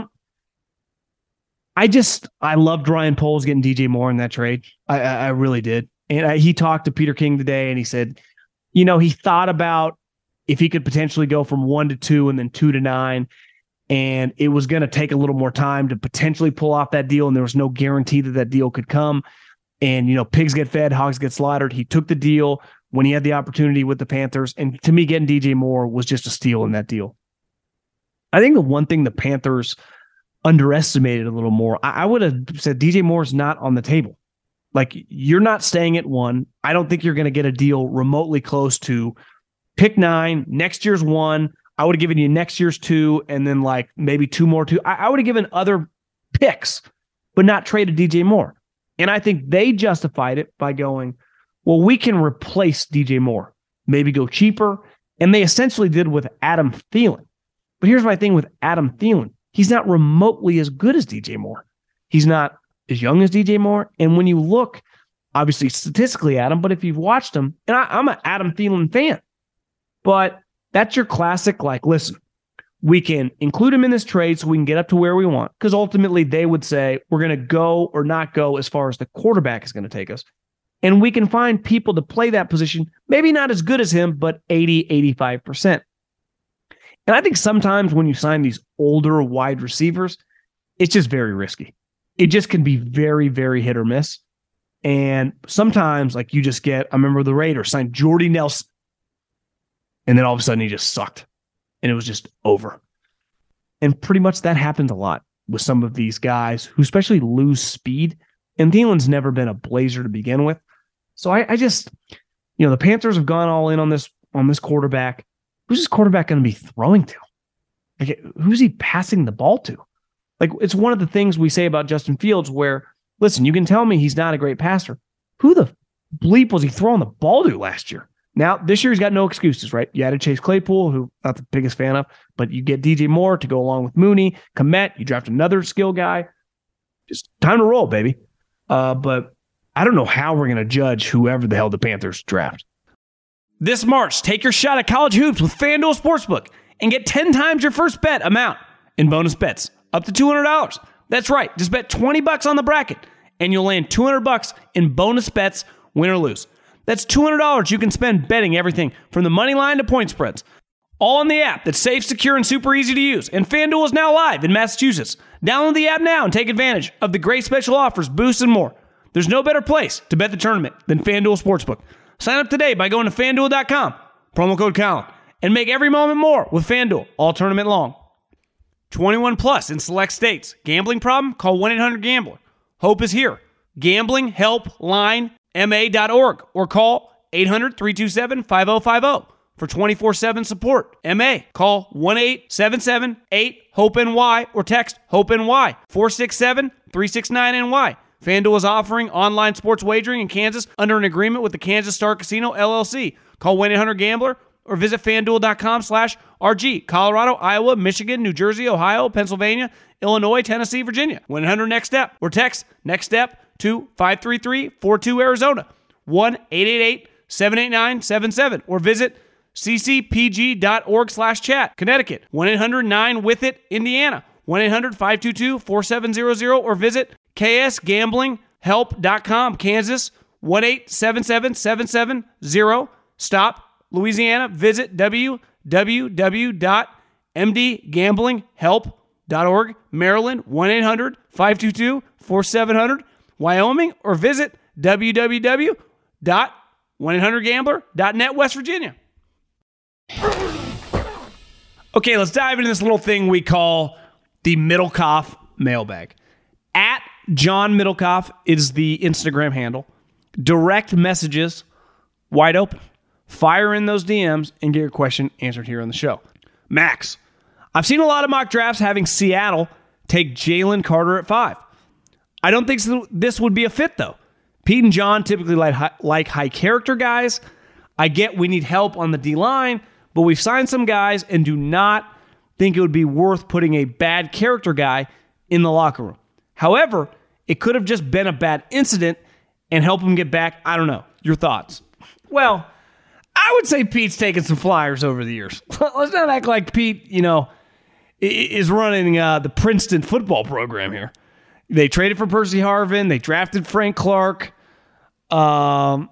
I loved Ryan Poles getting DJ Moore in that trade. I really did. And he talked to Peter King today, and he said, he thought about if he could potentially go from 1 to 2 and then 2 to 9. And it was going to take a little more time to potentially pull off that deal. And there was no guarantee that deal could come. And, pigs get fed, hogs get slaughtered. He took the deal when he had the opportunity with the Panthers. And to me, getting DJ Moore was just a steal in that deal. I think the one thing the Panthers underestimated a little more, I would have said DJ Moore's not on the table. You're not staying at 1. I don't think you're going to get a deal remotely close to pick 9, next year's 1. I would have given you next year's 2, and then maybe 2 more 2. I would have given other picks, but not traded DJ Moore. And I think they justified it by going, well, we can replace DJ Moore, maybe go cheaper. And they essentially did with Adam Thielen. But here's my thing with Adam Thielen. He's not remotely as good as DJ Moore. He's not as young as DJ Moore. And when you look, obviously statistically at him, but if you've watched him, and I'm an Adam Thielen fan, but that's your classic, like, listen, we can include him in this trade so we can get up to where we want. Because ultimately they would say we're going to go or not go as far as the quarterback is going to take us. And we can find people to play that position, maybe not as good as him, but 80, 85%. And I think sometimes when you sign these older wide receivers, it's just very risky. It just can be very, very hit or miss. And sometimes, like, you just get, I remember the Raiders signed Jordy Nelson, and then all of a sudden he just sucked, and it was just over. And pretty much that happens a lot with some of these guys who especially lose speed. And Thielen's never been a blazer to begin with. So I just, the Panthers have gone all in on this quarterback. Who's this quarterback going to be throwing to? Like, who's he passing the ball to? Like, it's one of the things we say about Justin Fields where, listen, you can tell me he's not a great passer. Who the bleep was he throwing the ball to last year? Now, this year he's got no excuses, right? You added Chase Claypool, who I'm not the biggest fan of, but you get DJ Moore to go along with Mooney, Kmet, you draft another skill guy. Just time to roll, baby. But I don't know how we're going to judge whoever the hell the Panthers draft. This March, take your shot at college hoops with FanDuel Sportsbook and get 10 times your first bet amount in bonus bets, up to $200. That's right. Just bet $20 on the bracket, and you'll land $200 in bonus bets, win or lose. That's $200 you can spend betting everything from the money line to point spreads. All in the app that's safe, secure, and super easy to use. And FanDuel is now live in Massachusetts. Download the app now and take advantage of the great special offers, boosts, and more. There's no better place to bet the tournament than FanDuel Sportsbook. Sign up today by going to FanDuel.com, promo code Colin, and make every moment more with FanDuel all tournament long. 21 plus in select states. Gambling problem? Call 1-800-GAMBLER. Hope is here. GamblingHelpLineMA.org or call 800-327-5050 for 24/7 support. MA. Call 1-877-8-HOPE-NY or text HOPE-NY 467-369-NY. FanDuel is offering online sports wagering in Kansas under an agreement with the Kansas Star Casino, LLC. Call 1-800-GAMBLER or visit FanDuel.com/RG. Colorado, Iowa, Michigan, New Jersey, Ohio, Pennsylvania, Illinois, Tennessee, Virginia. 1-800-NEXT-STEP or text NEXT STEP to 53342 Arizona. 1-888-789-77 or visit ccpg.org/chat. Connecticut. 1-800-9-WITH-IT, Indiana. 1-800-522-4700 or visit ksgamblinghelp.com. Kansas. 1-877-770-STOP. Louisiana. Visit www.mdgamblinghelp.org. Maryland. 1-800-522-4700. Wyoming, or visit www.1800gambler.net. West Virginia. Okay, let's dive into this little thing we call the Middlecoff mailbag. At John Middlecoff is the Instagram handle. Direct messages, wide open. Fire in those DMs and get your question answered here on the show. Max, I've seen a lot of mock drafts having Seattle take Jalen Carter at 5. I don't think this would be a fit, though. Pete and John typically like high character guys. I get we need help on the D-line, but we've signed some guys and do not think it would be worth putting a bad character guy in the locker room. However, it could have just been a bad incident and help him get back. I don't know. Your thoughts? Well, I would say Pete's taken some flyers over the years. Let's not act like Pete, is running the Princeton football program here. They traded for Percy Harvin. They drafted Frank Clark. They've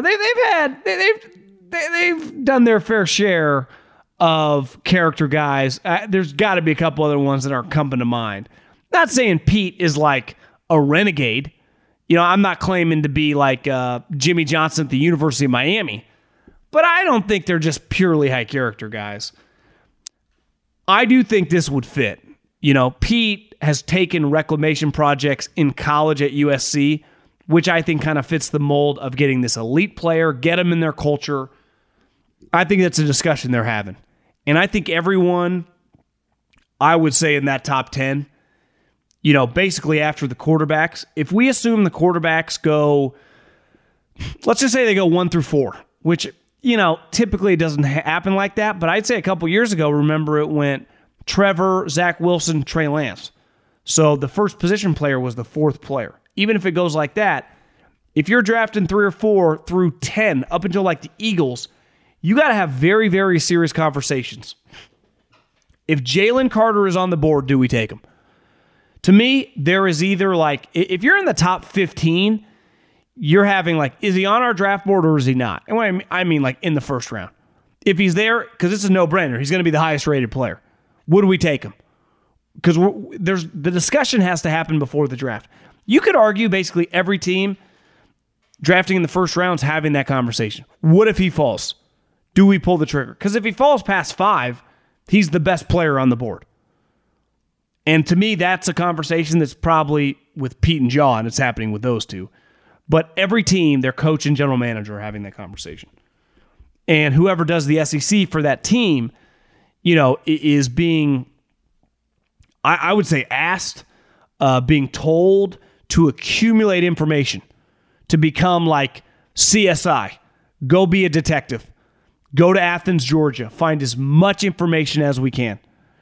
done their fair share of character guys. There's got to be a couple other ones that aren't coming to mind. Not saying Pete is like a renegade. I'm not claiming to be like Jimmy Johnson at the University of Miami, but I don't think they're just purely high character guys. I do think this would fit. Pete has taken reclamation projects in college at USC, which I think kind of fits the mold of getting this elite player, get them in their culture. I think that's a discussion they're having. And I think everyone, I would say in that top 10, basically after the quarterbacks, if we assume the quarterbacks go let's just say they go 1 through 4, which, typically it doesn't happen like that. But I'd say a couple years ago, remember it went Trevor, Zach Wilson, Trey Lance. So the first position player was the 4th player. Even if it goes like that, if you're drafting 3 or 4 through 10 up until like the Eagles, you got to have very, very serious conversations. If Jalen Carter is on the board, do we take him? To me, there is either like, if you're in the top 15, you're having like, is he on our draft board or is he not? And I mean like in the first round. If he's there, because it's a no-brainer, he's going to be the highest rated player. Would we take him? Because the discussion has to happen before the draft. You could argue basically every team drafting in the first round is having that conversation. What if he falls? Do we pull the trigger? Because if he falls past 5, he's the best player on the board. And to me, that's a conversation that's probably with Pete and John. It's happening with those two. But every team, their coach and general manager are having that conversation. And whoever does the SEC for that team, is being, I would say, asked, being told to accumulate information, to become like CSI. Go be a detective. Go to Athens, Georgia. Find as much information as we can.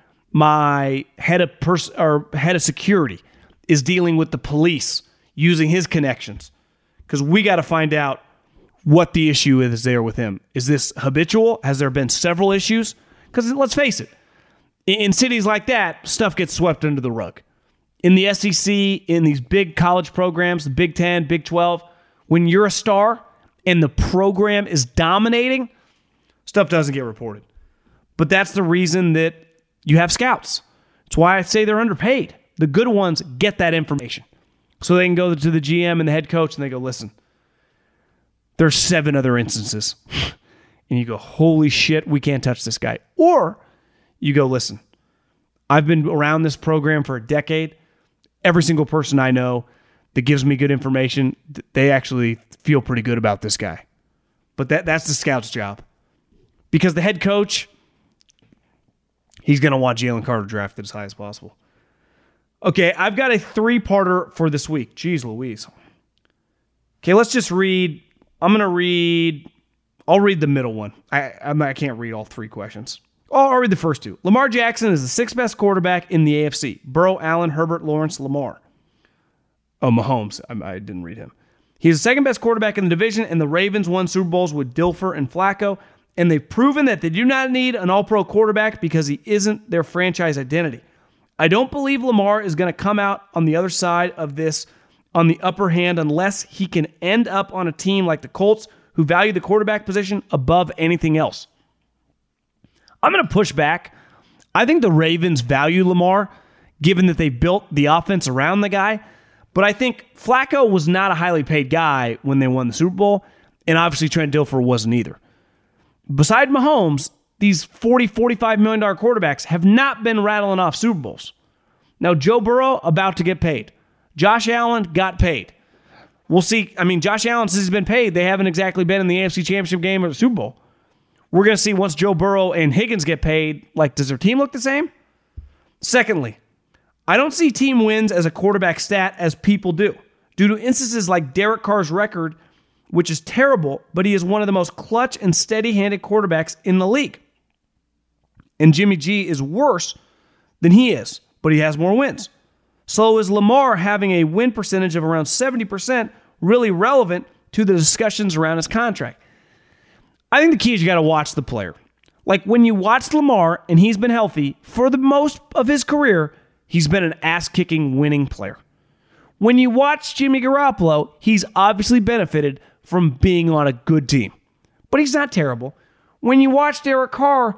My head of security is dealing with the police using his connections because we got to find out what the issue is there with him. Is this habitual? Has there been several issues? Because let's face it, in cities like that, stuff gets swept under the rug. In the SEC, in these big college programs, the Big 10, Big 12, when you're a star and the program is dominating, stuff doesn't get reported. But that's the reason that you have scouts. It's why I say they're underpaid. The good ones get that information. So they can go to the GM and the head coach and they go, listen, there's 7 other instances. And you go, holy shit, we can't touch this guy. Or you go, listen, I've been around this program for a decade. Every single person I know that gives me good information, they actually feel pretty good about this guy. But that's the scout's job. Because the head coach, he's going to want Jalen Carter drafted as high as possible. Okay, I've got a 3-parter for this week. Jeez Louise. Okay, let's just read. I'll read the middle one. I can't read all 3 questions. I'll read the first 2. Lamar Jackson is the 6th best quarterback in the AFC. Burrow, Allen, Herbert, Lawrence, Lamar. Oh, Mahomes. I didn't read him. He's the 2nd best quarterback in the division, and the Ravens won Super Bowls with Dilfer and Flacco. And they've proven that they do not need an all-pro quarterback because he isn't their franchise identity. I don't believe Lamar is going to come out on the other side of this on the upper hand unless he can end up on a team like the Colts who value the quarterback position above anything else. I'm going to push back. I think the Ravens value Lamar, given that they built the offense around the guy. But I think Flacco was not a highly paid guy when they won the Super Bowl, and obviously Trent Dilfer wasn't either. Beside Mahomes, these $40, $45 million quarterbacks have not been rattling off Super Bowls. Now, Joe Burrow, about to get paid. Josh Allen got paid. We'll see. I mean, Josh Allen, since he's been paid, they haven't exactly been in the AFC Championship game or the Super Bowl. We're going to see once Joe Burrow and Higgins get paid, does their team look the same? Secondly, I don't see team wins as a quarterback stat as people do, due to instances like Derek Carr's record, which is terrible, but he is one of the most clutch and steady-handed quarterbacks in the league. And Jimmy G is worse than he is, but he has more wins. So is Lamar having a win percentage of around 70% really relevant to the discussions around his contract? I think the key is you got to watch the player. Like when you watch Lamar and he's been healthy, for the most of his career, he's been an ass-kicking winning player. When you watch Jimmy Garoppolo, he's obviously benefited from being on a good team. But he's not terrible. When you watch Derek Carr,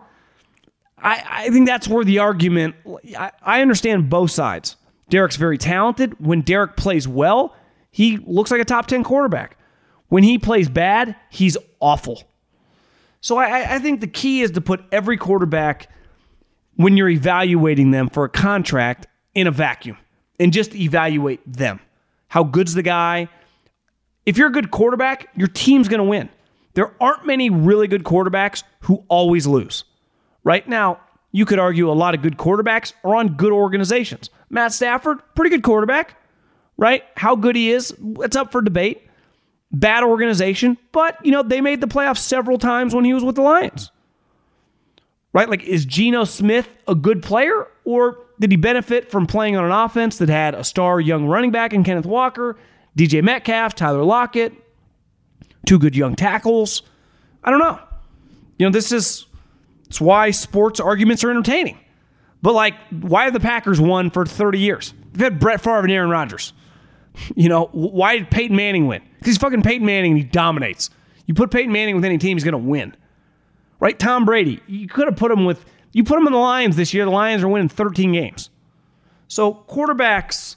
I think that's where the argument, I understand both sides. Derek's very talented. When Derek plays well, he looks like a top 10 quarterback. When he plays bad, he's awful. So I think the key is to put every quarterback, when you're evaluating them for a contract, in a vacuum and just evaluate them. How good's the guy? If you're a good quarterback, your team's going to win. There aren't many really good quarterbacks who always lose. Right now, you could argue a lot of good quarterbacks are on good organizations. Matt Stafford, pretty good quarterback, right? How good he is, it's up for debate. Bad organization, but, they made the playoffs several times when he was with the Lions. Right? Like, is Geno Smith a good player, or did he benefit from playing on an offense that had a star young running back in Kenneth Walker, DJ Metcalf, Tyler Lockett, 2 good young tackles? I don't know. It's why sports arguments are entertaining. But, why have the Packers won for 30 years? They've had Brett Favre and Aaron Rodgers. Why did Peyton Manning win? Because he's fucking Peyton Manning and he dominates. You put Peyton Manning with any team, he's going to win. Right? Tom Brady, you could have put him in the Lions this year. The Lions are winning 13 games. So quarterbacks,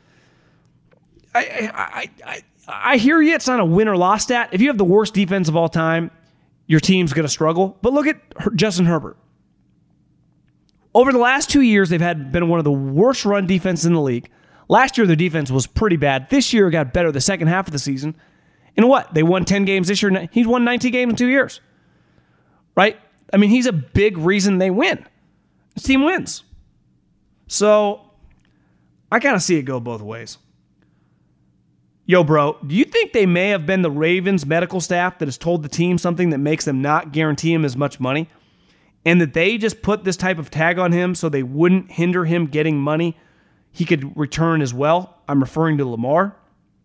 I hear you. It's not a win or loss stat. If you have the worst defense of all time, your team's going to struggle. But look at Justin Herbert. Over the last 2 years, they've been one of the worst run defenses in the league. Last year, their defense was pretty bad. This year, it got better the second half of the season. And what? They won 10 games this year. He's won 19 games in 2 years. Right? I mean, he's a big reason they win. This team wins. So, I kind of see it go both ways. Yo, bro, do you think they may have been the Ravens medical staff that has told the team something that makes them not guarantee him as much money? And that they just put this type of tag on him so they wouldn't hinder him getting money he could return as well? I'm referring to Lamar.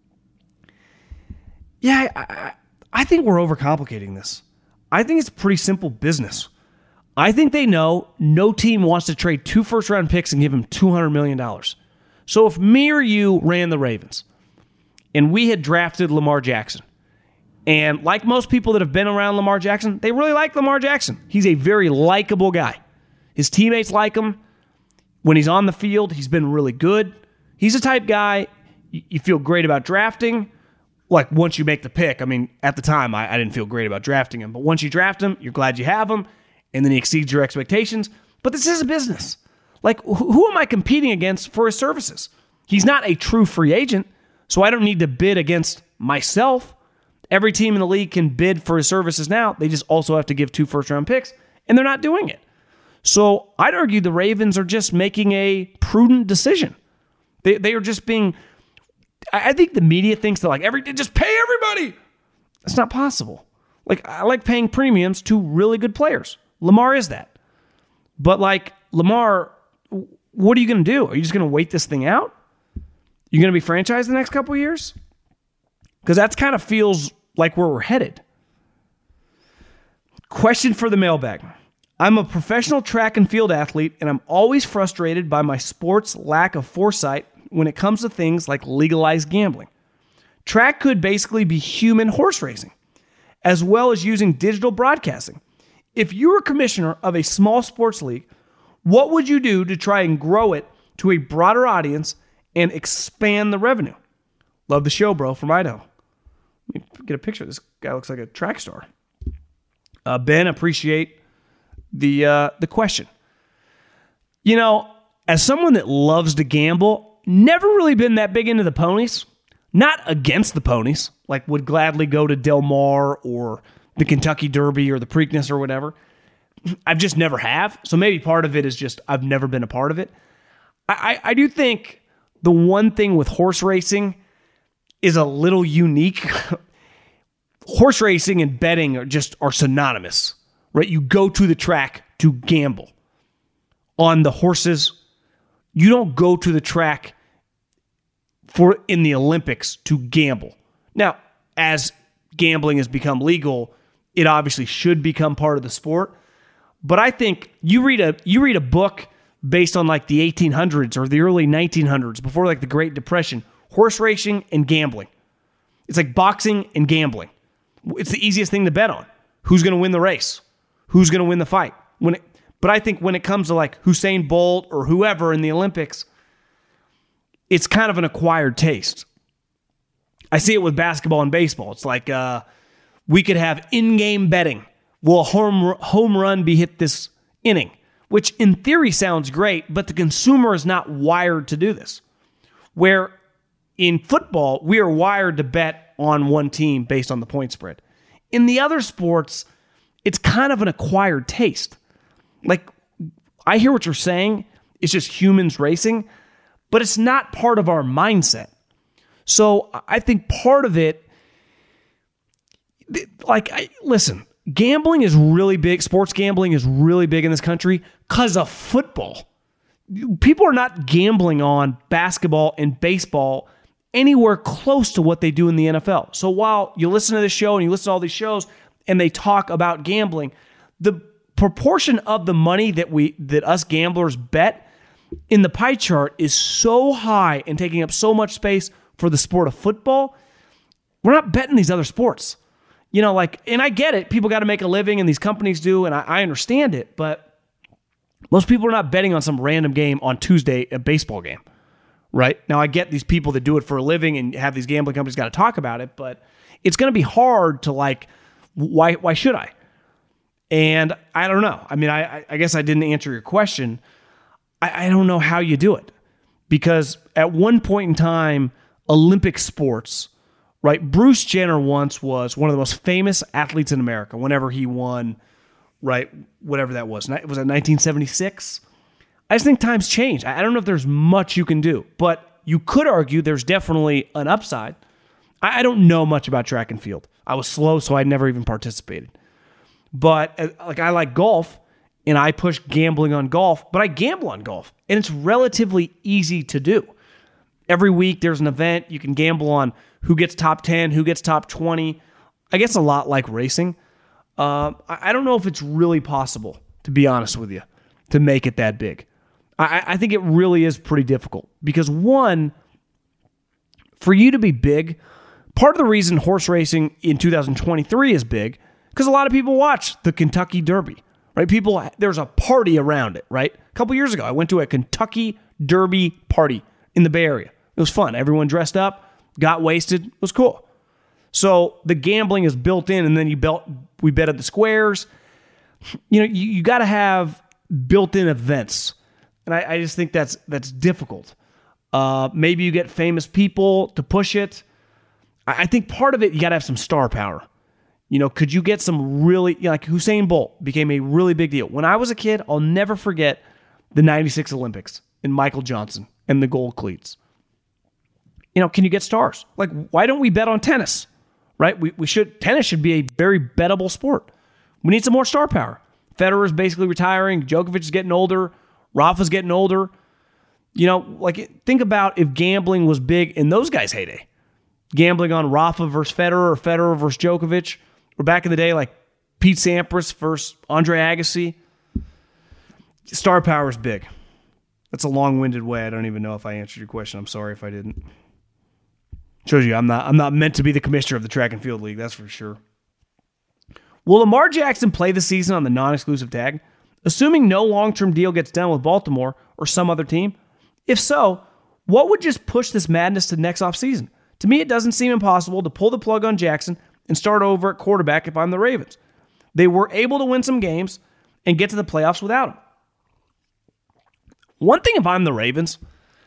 Yeah, I think we're overcomplicating this. I think it's pretty simple business. I think they know no team wants to trade 2 first-round picks and give him $200 million. So if me or you ran the Ravens and we had drafted Lamar Jackson, and like most people that have been around Lamar Jackson, they really like Lamar Jackson. He's a very likable guy. His teammates like him. When he's on the field, he's been really good. He's the type guy you feel great about drafting. Like, once you make the pick, I mean, at the time, I didn't feel great about drafting him. But once you draft him, you're glad you have him, and then he exceeds your expectations. But this is a business. Like, who am I competing against for his services? He's not a true free agent, so I don't need to bid against myself. Every team in the league can bid for his services now. They just also have to give 2 first-round picks, and they're not doing it. So I'd argue the Ravens are just making a prudent decision. They are just being... I think the media thinks that just pay everybody. That's not possible. I like paying premiums to really good players. Lamar is that. But Lamar, what are you going to do? Are you just going to wait this thing out? You're going to be franchised the next couple of years? Because that kind of feels like where we're headed. Question for the mailbag. I'm a professional track and field athlete, and I'm always frustrated by my sport's lack of foresight when it comes to things like legalized gambling. Track could basically be human horse racing, as well as using digital broadcasting. If you were commissioner of a small sports league, what would you do to try and grow it to a broader audience and expand the revenue? Love the show, bro, from Idaho. Let me get a picture. This guy looks like a track star. Ben, appreciate the question. As someone that loves to gamble, never really been that big into the ponies. Not against the ponies. Would gladly go to Del Mar or the Kentucky Derby or the Preakness or whatever. I've just never have. So maybe part of it is just I've never been a part of it. I do think the one thing with horse racing is a little unique. Horse racing and betting are synonymous, right? You go to the track to gamble on the horses. You don't go to the track in the Olympics to gamble. Now, as gambling has become legal, it obviously should become part of the sport. But I think you read a book based on the 1800s or the early 1900s, before the Great Depression, horse racing and gambling. It's like boxing and gambling. It's the easiest thing to bet on. Who's going to win the race? Who's going to win the fight? But I think when it comes to Usain Bolt or whoever in the Olympics, it's kind of an acquired taste. I see it with basketball and baseball. It's we could have in-game betting. Will a home run be hit this inning? Which in theory sounds great, but the consumer is not wired to do this. Where in football, we are wired to bet on one team based on the point spread. In the other sports, it's kind of an acquired taste. I hear what you're saying. It's just humans racing, but it's not part of our mindset. So I think part of it Listen, gambling is really big. Sports gambling is really big in this country because of football. People are not gambling on basketball and baseball anywhere close to what they do in the NFL. So while you listen to this show and you listen to all these shows and they talk about gambling, the proportion of the money that us gamblers bet in the pie chart is so high and taking up so much space for the sport of football. We're not betting these other sports. And I get it. People got to make a living, and these companies do, and I understand it. But most people are not betting on some random game on Tuesday, a baseball game, right? Now, I get these people that do it for a living and have these gambling companies got to talk about it, but it's going to be hard to why should I? And I don't know. I mean, I guess I didn't answer your question. I don't know how you do it, because at one point in time, Olympic sports, right? Bruce Jenner once was one of the most famous athletes in America whenever he won, right? Whatever that was. Was that 1976? I just think times change. I don't know if there's much you can do, but you could argue there's definitely an upside. I don't know much about track and field. I was slow, so I never even participated. But I like golf, and I push gambling on golf, but I gamble on golf, and it's relatively easy to do. Every week there's an event. You can gamble on who gets top 10, who gets top 20. I guess a lot like racing. I don't know if it's really possible, to be honest with you, to make it that big. I think it really is pretty difficult because, one, for you to be big, part of the reason horse racing in 2023 is big because a lot of people watch the Kentucky Derby, right? There's a party around it, right? A couple years ago, I went to a Kentucky Derby party in the Bay Area. It was fun. Everyone dressed up, got wasted. It was cool. So the gambling is built in, and then we bet at the squares. You got to have built-in events, and I just think that's difficult. Maybe you get famous people to push it. I think part of it, you got to have some star power. Could you get some really, like Usain Bolt became a really big deal. When I was a kid, I'll never forget the 96 Olympics and Michael Johnson and the gold cleats. Can you get stars? Why don't we bet on tennis? Right? Tennis should be a very bettable sport. We need some more star power. Federer's basically retiring. Djokovic is getting older. Rafa's getting older. Think about if gambling was big in those guys' heyday. Gambling on Rafa versus Federer or Federer versus Djokovic. Or back in the day, like Pete Sampras versus Andre Agassi. Star power is big. That's a long-winded way. I don't even know if I answered your question. I'm sorry if I didn't. Shows you I'm not meant to be the commissioner of the track and field league, that's for sure. Will Lamar Jackson play the season on the non-exclusive tag, assuming no long-term deal gets done with Baltimore or some other team? If so, what would just push this madness to next offseason? To me, it doesn't seem impossible to pull the plug on Jackson and start over at quarterback if I'm the Ravens. They were able to win some games and get to the playoffs without him. One thing if I'm the Ravens,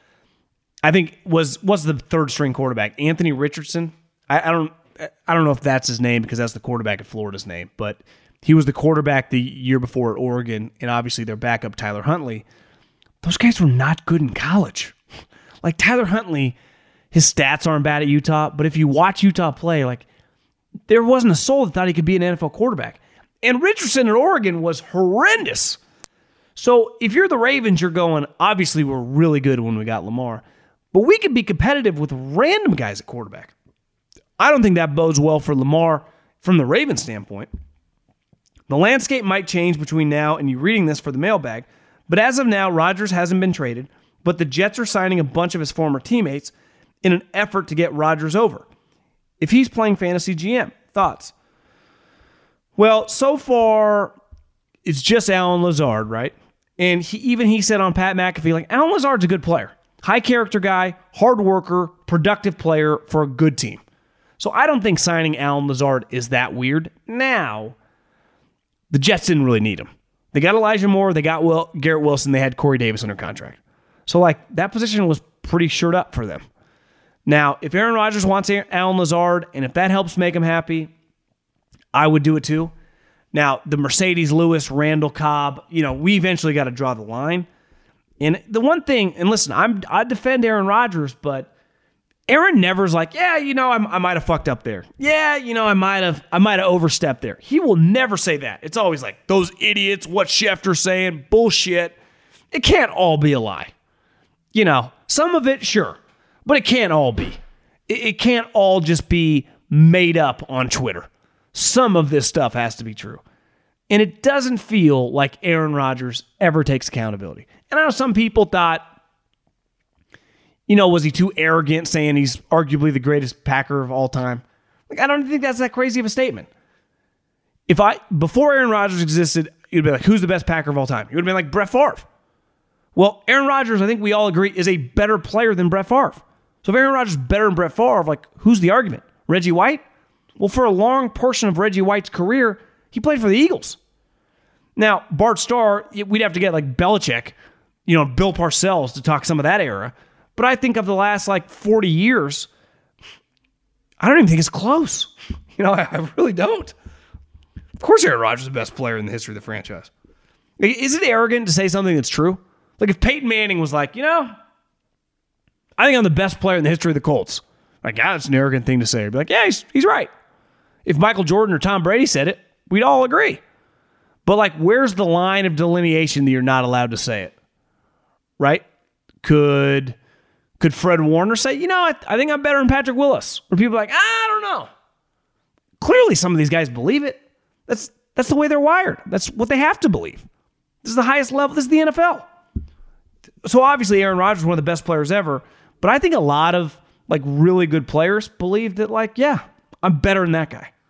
I think was the third string quarterback, Anthony Richardson. I don't know if that's his name because that's the quarterback at Florida's name, but he was the quarterback the year before at Oregon, and obviously their backup, Tyler Huntley. Those guys were not good in college. Tyler Huntley, his stats aren't bad at Utah, but if you watch Utah play, there wasn't a soul that thought he could be an NFL quarterback. And Richardson at Oregon was horrendous. So if you're the Ravens, you're going, obviously we're really good when we got Lamar, but we could be competitive with random guys at quarterback. I don't think that bodes well for Lamar from the Ravens standpoint. The landscape might change between now and you reading this for the mailbag, but as of now, Rodgers hasn't been traded, but the Jets are signing a bunch of his former teammates in an effort to get Rodgers over. If he's playing fantasy GM, thoughts? Well, so far, it's just Allen Lazard, right? And he said on Pat McAfee, Allen Lazard's a good player. High character guy, hard worker, productive player for a good team. So I don't think signing Allen Lazard is that weird. Now, the Jets didn't really need him. They got Elijah Moore, they got Garrett Wilson, they had Corey Davis under contract. So that position was pretty shored up for them. Now, if Aaron Rodgers wants Allen Lazard, and if that helps make him happy, I would do it too. Now, the Mercedes Lewis, Randall Cobb, we eventually got to draw the line. And the one thing, and listen, I defend Aaron Rodgers, but Aaron never's like, yeah, I might have fucked up there. Yeah, I might have overstepped there. He will never say that. It's always like, those idiots, what Schefter's saying, bullshit. It can't all be a lie. Some of it, sure, but it can't all be. It can't all just be made up on Twitter. Some of this stuff has to be true. And it doesn't feel like Aaron Rodgers ever takes accountability. And I know some people thought, was he too arrogant saying he's arguably the greatest Packer of all time? I don't think that's that crazy of a statement. Before Aaron Rodgers existed, you'd be like, who's the best Packer of all time? You would have been like Brett Favre. Well, Aaron Rodgers, I think we all agree, is a better player than Brett Favre. So if Aaron Rodgers is better than Brett Favre, who's the argument? Reggie White? Well, for a long portion of Reggie White's career, he played for the Eagles. Now, Bart Starr, we'd have to get Belichick, Bill Parcells to talk some of that era. But I think of the last 40 years, I don't even think it's close. I really don't. Of course Aaron Rodgers is the best player in the history of the franchise. Is it arrogant to say something that's true? If Peyton Manning was I think I'm the best player in the history of the Colts. That's an arrogant thing to say. I'd be like, yeah, he's right. If Michael Jordan or Tom Brady said it, we'd all agree. But where's the line of delineation that you're not allowed to say it? Right? Could Fred Warner say, I think I'm better than Patrick Willis? Or people are like, I don't know. Clearly some of these guys believe it. That's the way they're wired. That's what they have to believe. This is the highest level. This is the NFL. So obviously Aaron Rodgers is one of the best players ever, but I think a lot of really good players believe that yeah, I'm better than that guy.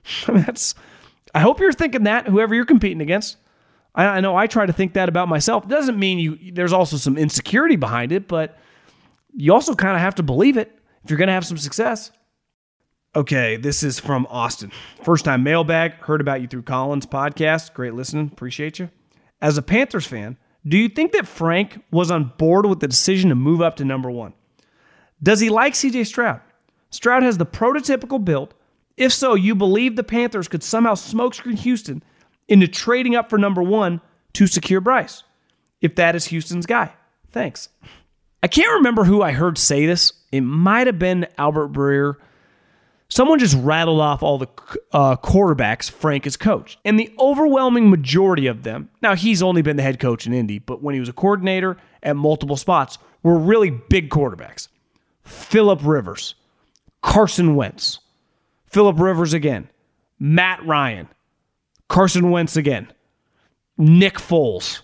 I hope you're thinking that, whoever you're competing against. I know I try to think that about myself. It doesn't mean there's also some insecurity behind it, but you also kind of have to believe it if you're going to have some success. Okay, this is from Austin. First time mailbag. Heard about you through Colin's podcast. Great listening. Appreciate you. As a Panthers fan, do you think that Frank was on board with the decision to move up to number 1? Does he like CJ Stroud? Stroud has the prototypical build. If so, you believe the Panthers could somehow smokescreen Houston into trading up for number 1 to secure Bryce, if that is Houston's guy. Thanks. I can't remember who I heard say this. It might have been Albert Breer. Someone just rattled off all the quarterbacks Frank has coached. And the overwhelming majority of them, now he's only been the head coach in Indy, but when he was a coordinator at multiple spots, were really big quarterbacks. Phillip Rivers, Carson Wentz, Phillip Rivers again, Matt Ryan, Carson Wentz again, Nick Foles,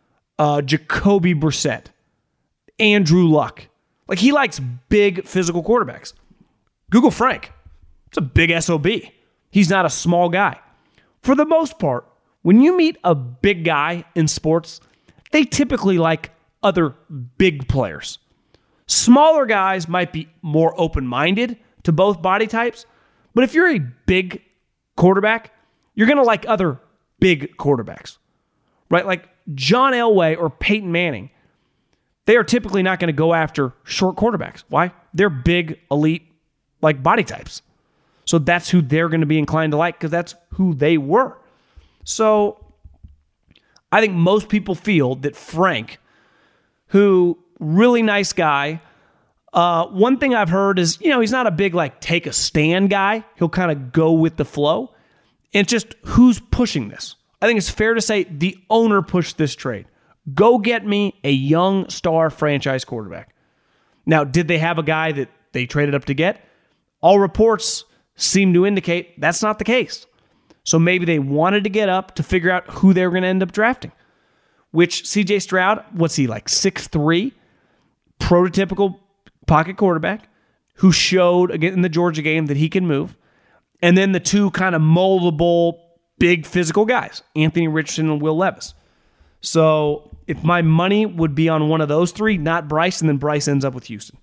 Jacoby Brissett, Andrew Luck. He likes big physical quarterbacks. Google Frank. It's a big SOB. He's not a small guy. For the most part, when you meet a big guy in sports, they typically like other big players. Smaller guys might be more open-minded to both body types, but if you're a big quarterback, you're going to like other big quarterbacks, right? John Elway or Peyton Manning, they are typically not going to go after short quarterbacks. Why? They're big, elite, body types. So that's who they're going to be inclined to like because that's who they were. So I think most people feel that Frank, who really nice guy, one thing I've heard is, he's not a big take a stand guy. He'll kind of go with the flow. And it's just who's pushing this. I think it's fair to say the owner pushed this trade. Go get me a young star franchise quarterback. Now, did they have a guy that they traded up to get? All reports seem to indicate that's not the case. So maybe they wanted to get up to figure out who they were going to end up drafting. Which CJ Stroud, what's he 6'3", prototypical pocket quarterback who showed again in the Georgia game that he can move. And then the two kind of moldable, big physical guys, Anthony Richardson and Will Levis. So if my money would be on one of those three, not Bryce, and then Bryce ends up with Houston.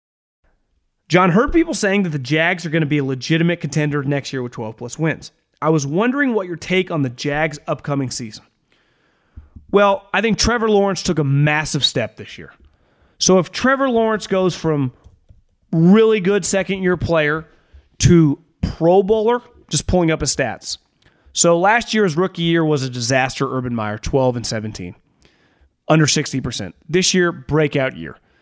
John, heard people saying that the Jags are going to be a legitimate contender next year with 12-plus wins. I was wondering what your take on the Jags' upcoming season. Well, I think Trevor Lawrence took a massive step this year. So if Trevor Lawrence goes from really good second-year player to Pro Bowler, just pulling up his stats. So last year's rookie year was a disaster, Urban Meyer, 12-17, under 60%. This year, breakout year.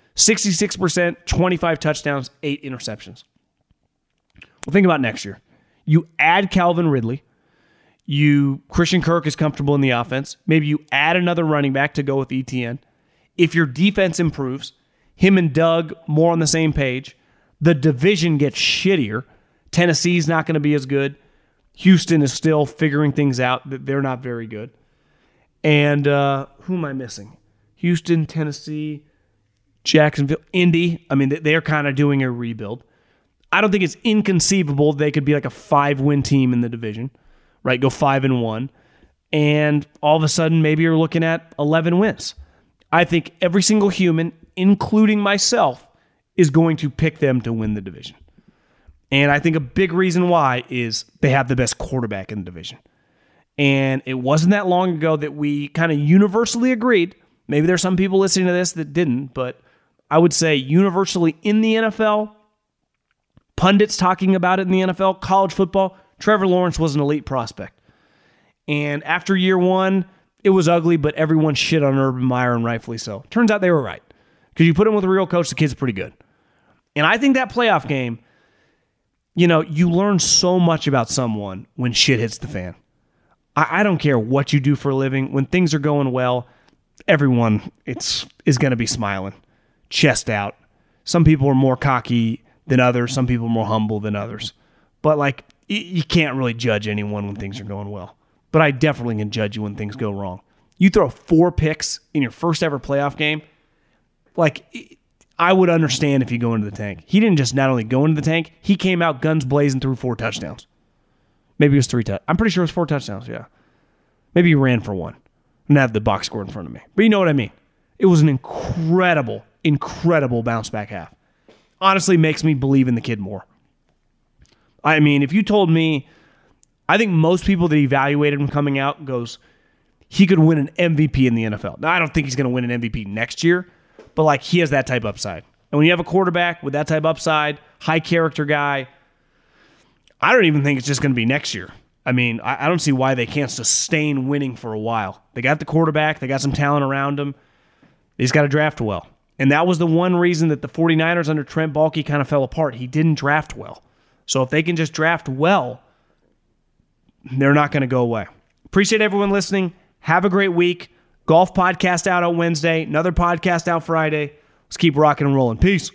66%, 25 touchdowns, 8 interceptions. Well, think about next year. You add Calvin Ridley. Christian Kirk is comfortable in the offense. Maybe you add another running back to go with ETN. If your defense improves, him and Doug more on the same page, the division gets shittier. Tennessee's not going to be as good. Houston is still figuring things out. They're not very good. And who am I missing? Houston, Tennessee, Jacksonville, Indy. I mean, they're kind of doing a rebuild. I don't think it's inconceivable they could be like a 5-win team in the division, right? Go 5-1. And all of a sudden, maybe you're looking at 11 wins. I think every single human, including myself, is going to pick them to win the division. And I think a big reason why is they have the best quarterback in the division. And it wasn't that long ago that we kind of universally agreed. Maybe there's some people listening to this that didn't, but I would say universally in the NFL, pundits talking about it in the NFL, college football, Trevor Lawrence was an elite prospect. And after year one, it was ugly, but everyone shit on Urban Meyer, and rightfully so. Turns out they were right. Because you put him with a real coach, the kid's pretty good. And I think that playoff game, you learn so much about someone when shit hits the fan. I don't care what you do for a living. When things are going well, everyone is going to be smiling, chest out. Some people are more cocky than others. Some people are more humble than others. But you can't really judge anyone when things are going well. But I definitely can judge you when things go wrong. You throw 4 picks in your first ever playoff game, I would understand if you go into the tank. He didn't just not only go into the tank, he came out guns blazing, threw 4 touchdowns. Maybe it was 3 touchdowns. I'm pretty sure it was 4 touchdowns, yeah. Maybe he ran for 1. And have the box score in front of me. But you know what I mean. It was an incredible, incredible bounce back half. Honestly, makes me believe in the kid more. I mean, if you told me, I think most people that evaluated him coming out goes, he could win an MVP in the NFL. Now, I don't think he's going to win an MVP next year, but he has that type of upside. And when you have a quarterback with that type of upside, high character guy, I don't even think it's just going to be next year. I mean, I don't see why they can't sustain winning for a while. They got the quarterback. They got some talent around him. They just got to draft well. And that was the one reason that the 49ers under Trent Baalke kind of fell apart. He didn't draft well. So if they can just draft well, they're not going to go away. Appreciate everyone listening. Have a great week. Golf podcast out on Wednesday. Another podcast out Friday. Let's keep rocking and rolling. Peace.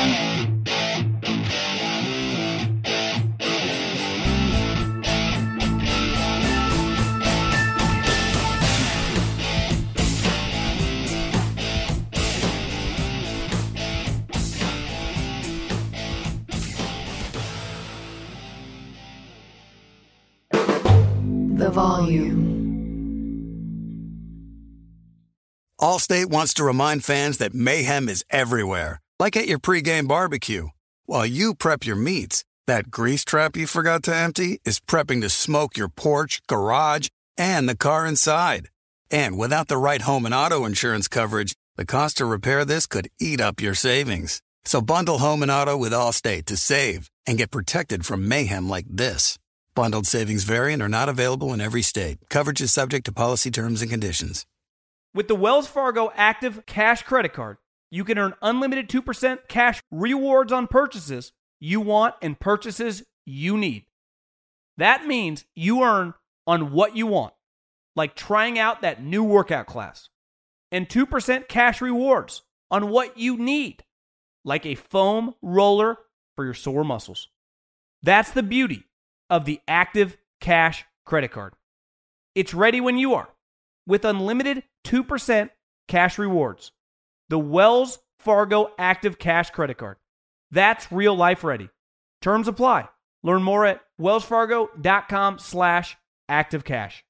The volume.
Allstate wants to remind fans that mayhem is everywhere, like at your pregame barbecue. While you prep your meats, that grease trap you forgot to empty is prepping to smoke your porch, garage, and the car inside. And without the right home and auto insurance coverage, the cost to repair this could eat up your savings. So bundle home and auto with Allstate to save and get protected from mayhem like this. Bundled savings vary and are not available in every state. Coverage is subject to policy terms and conditions.
With the Wells Fargo Active Cash Credit Card, you can earn unlimited 2% cash rewards on purchases you want and purchases you need. That means you earn on what you want, like trying out that new workout class, and 2% cash rewards on what you need, like a foam roller for your sore muscles. That's the beauty of the Active Cash Credit Card. It's ready when you are, with unlimited 2% cash rewards. The Wells Fargo Active Cash Credit Card. That's real life ready. Terms apply. Learn more at wellsfargo.com/activecash.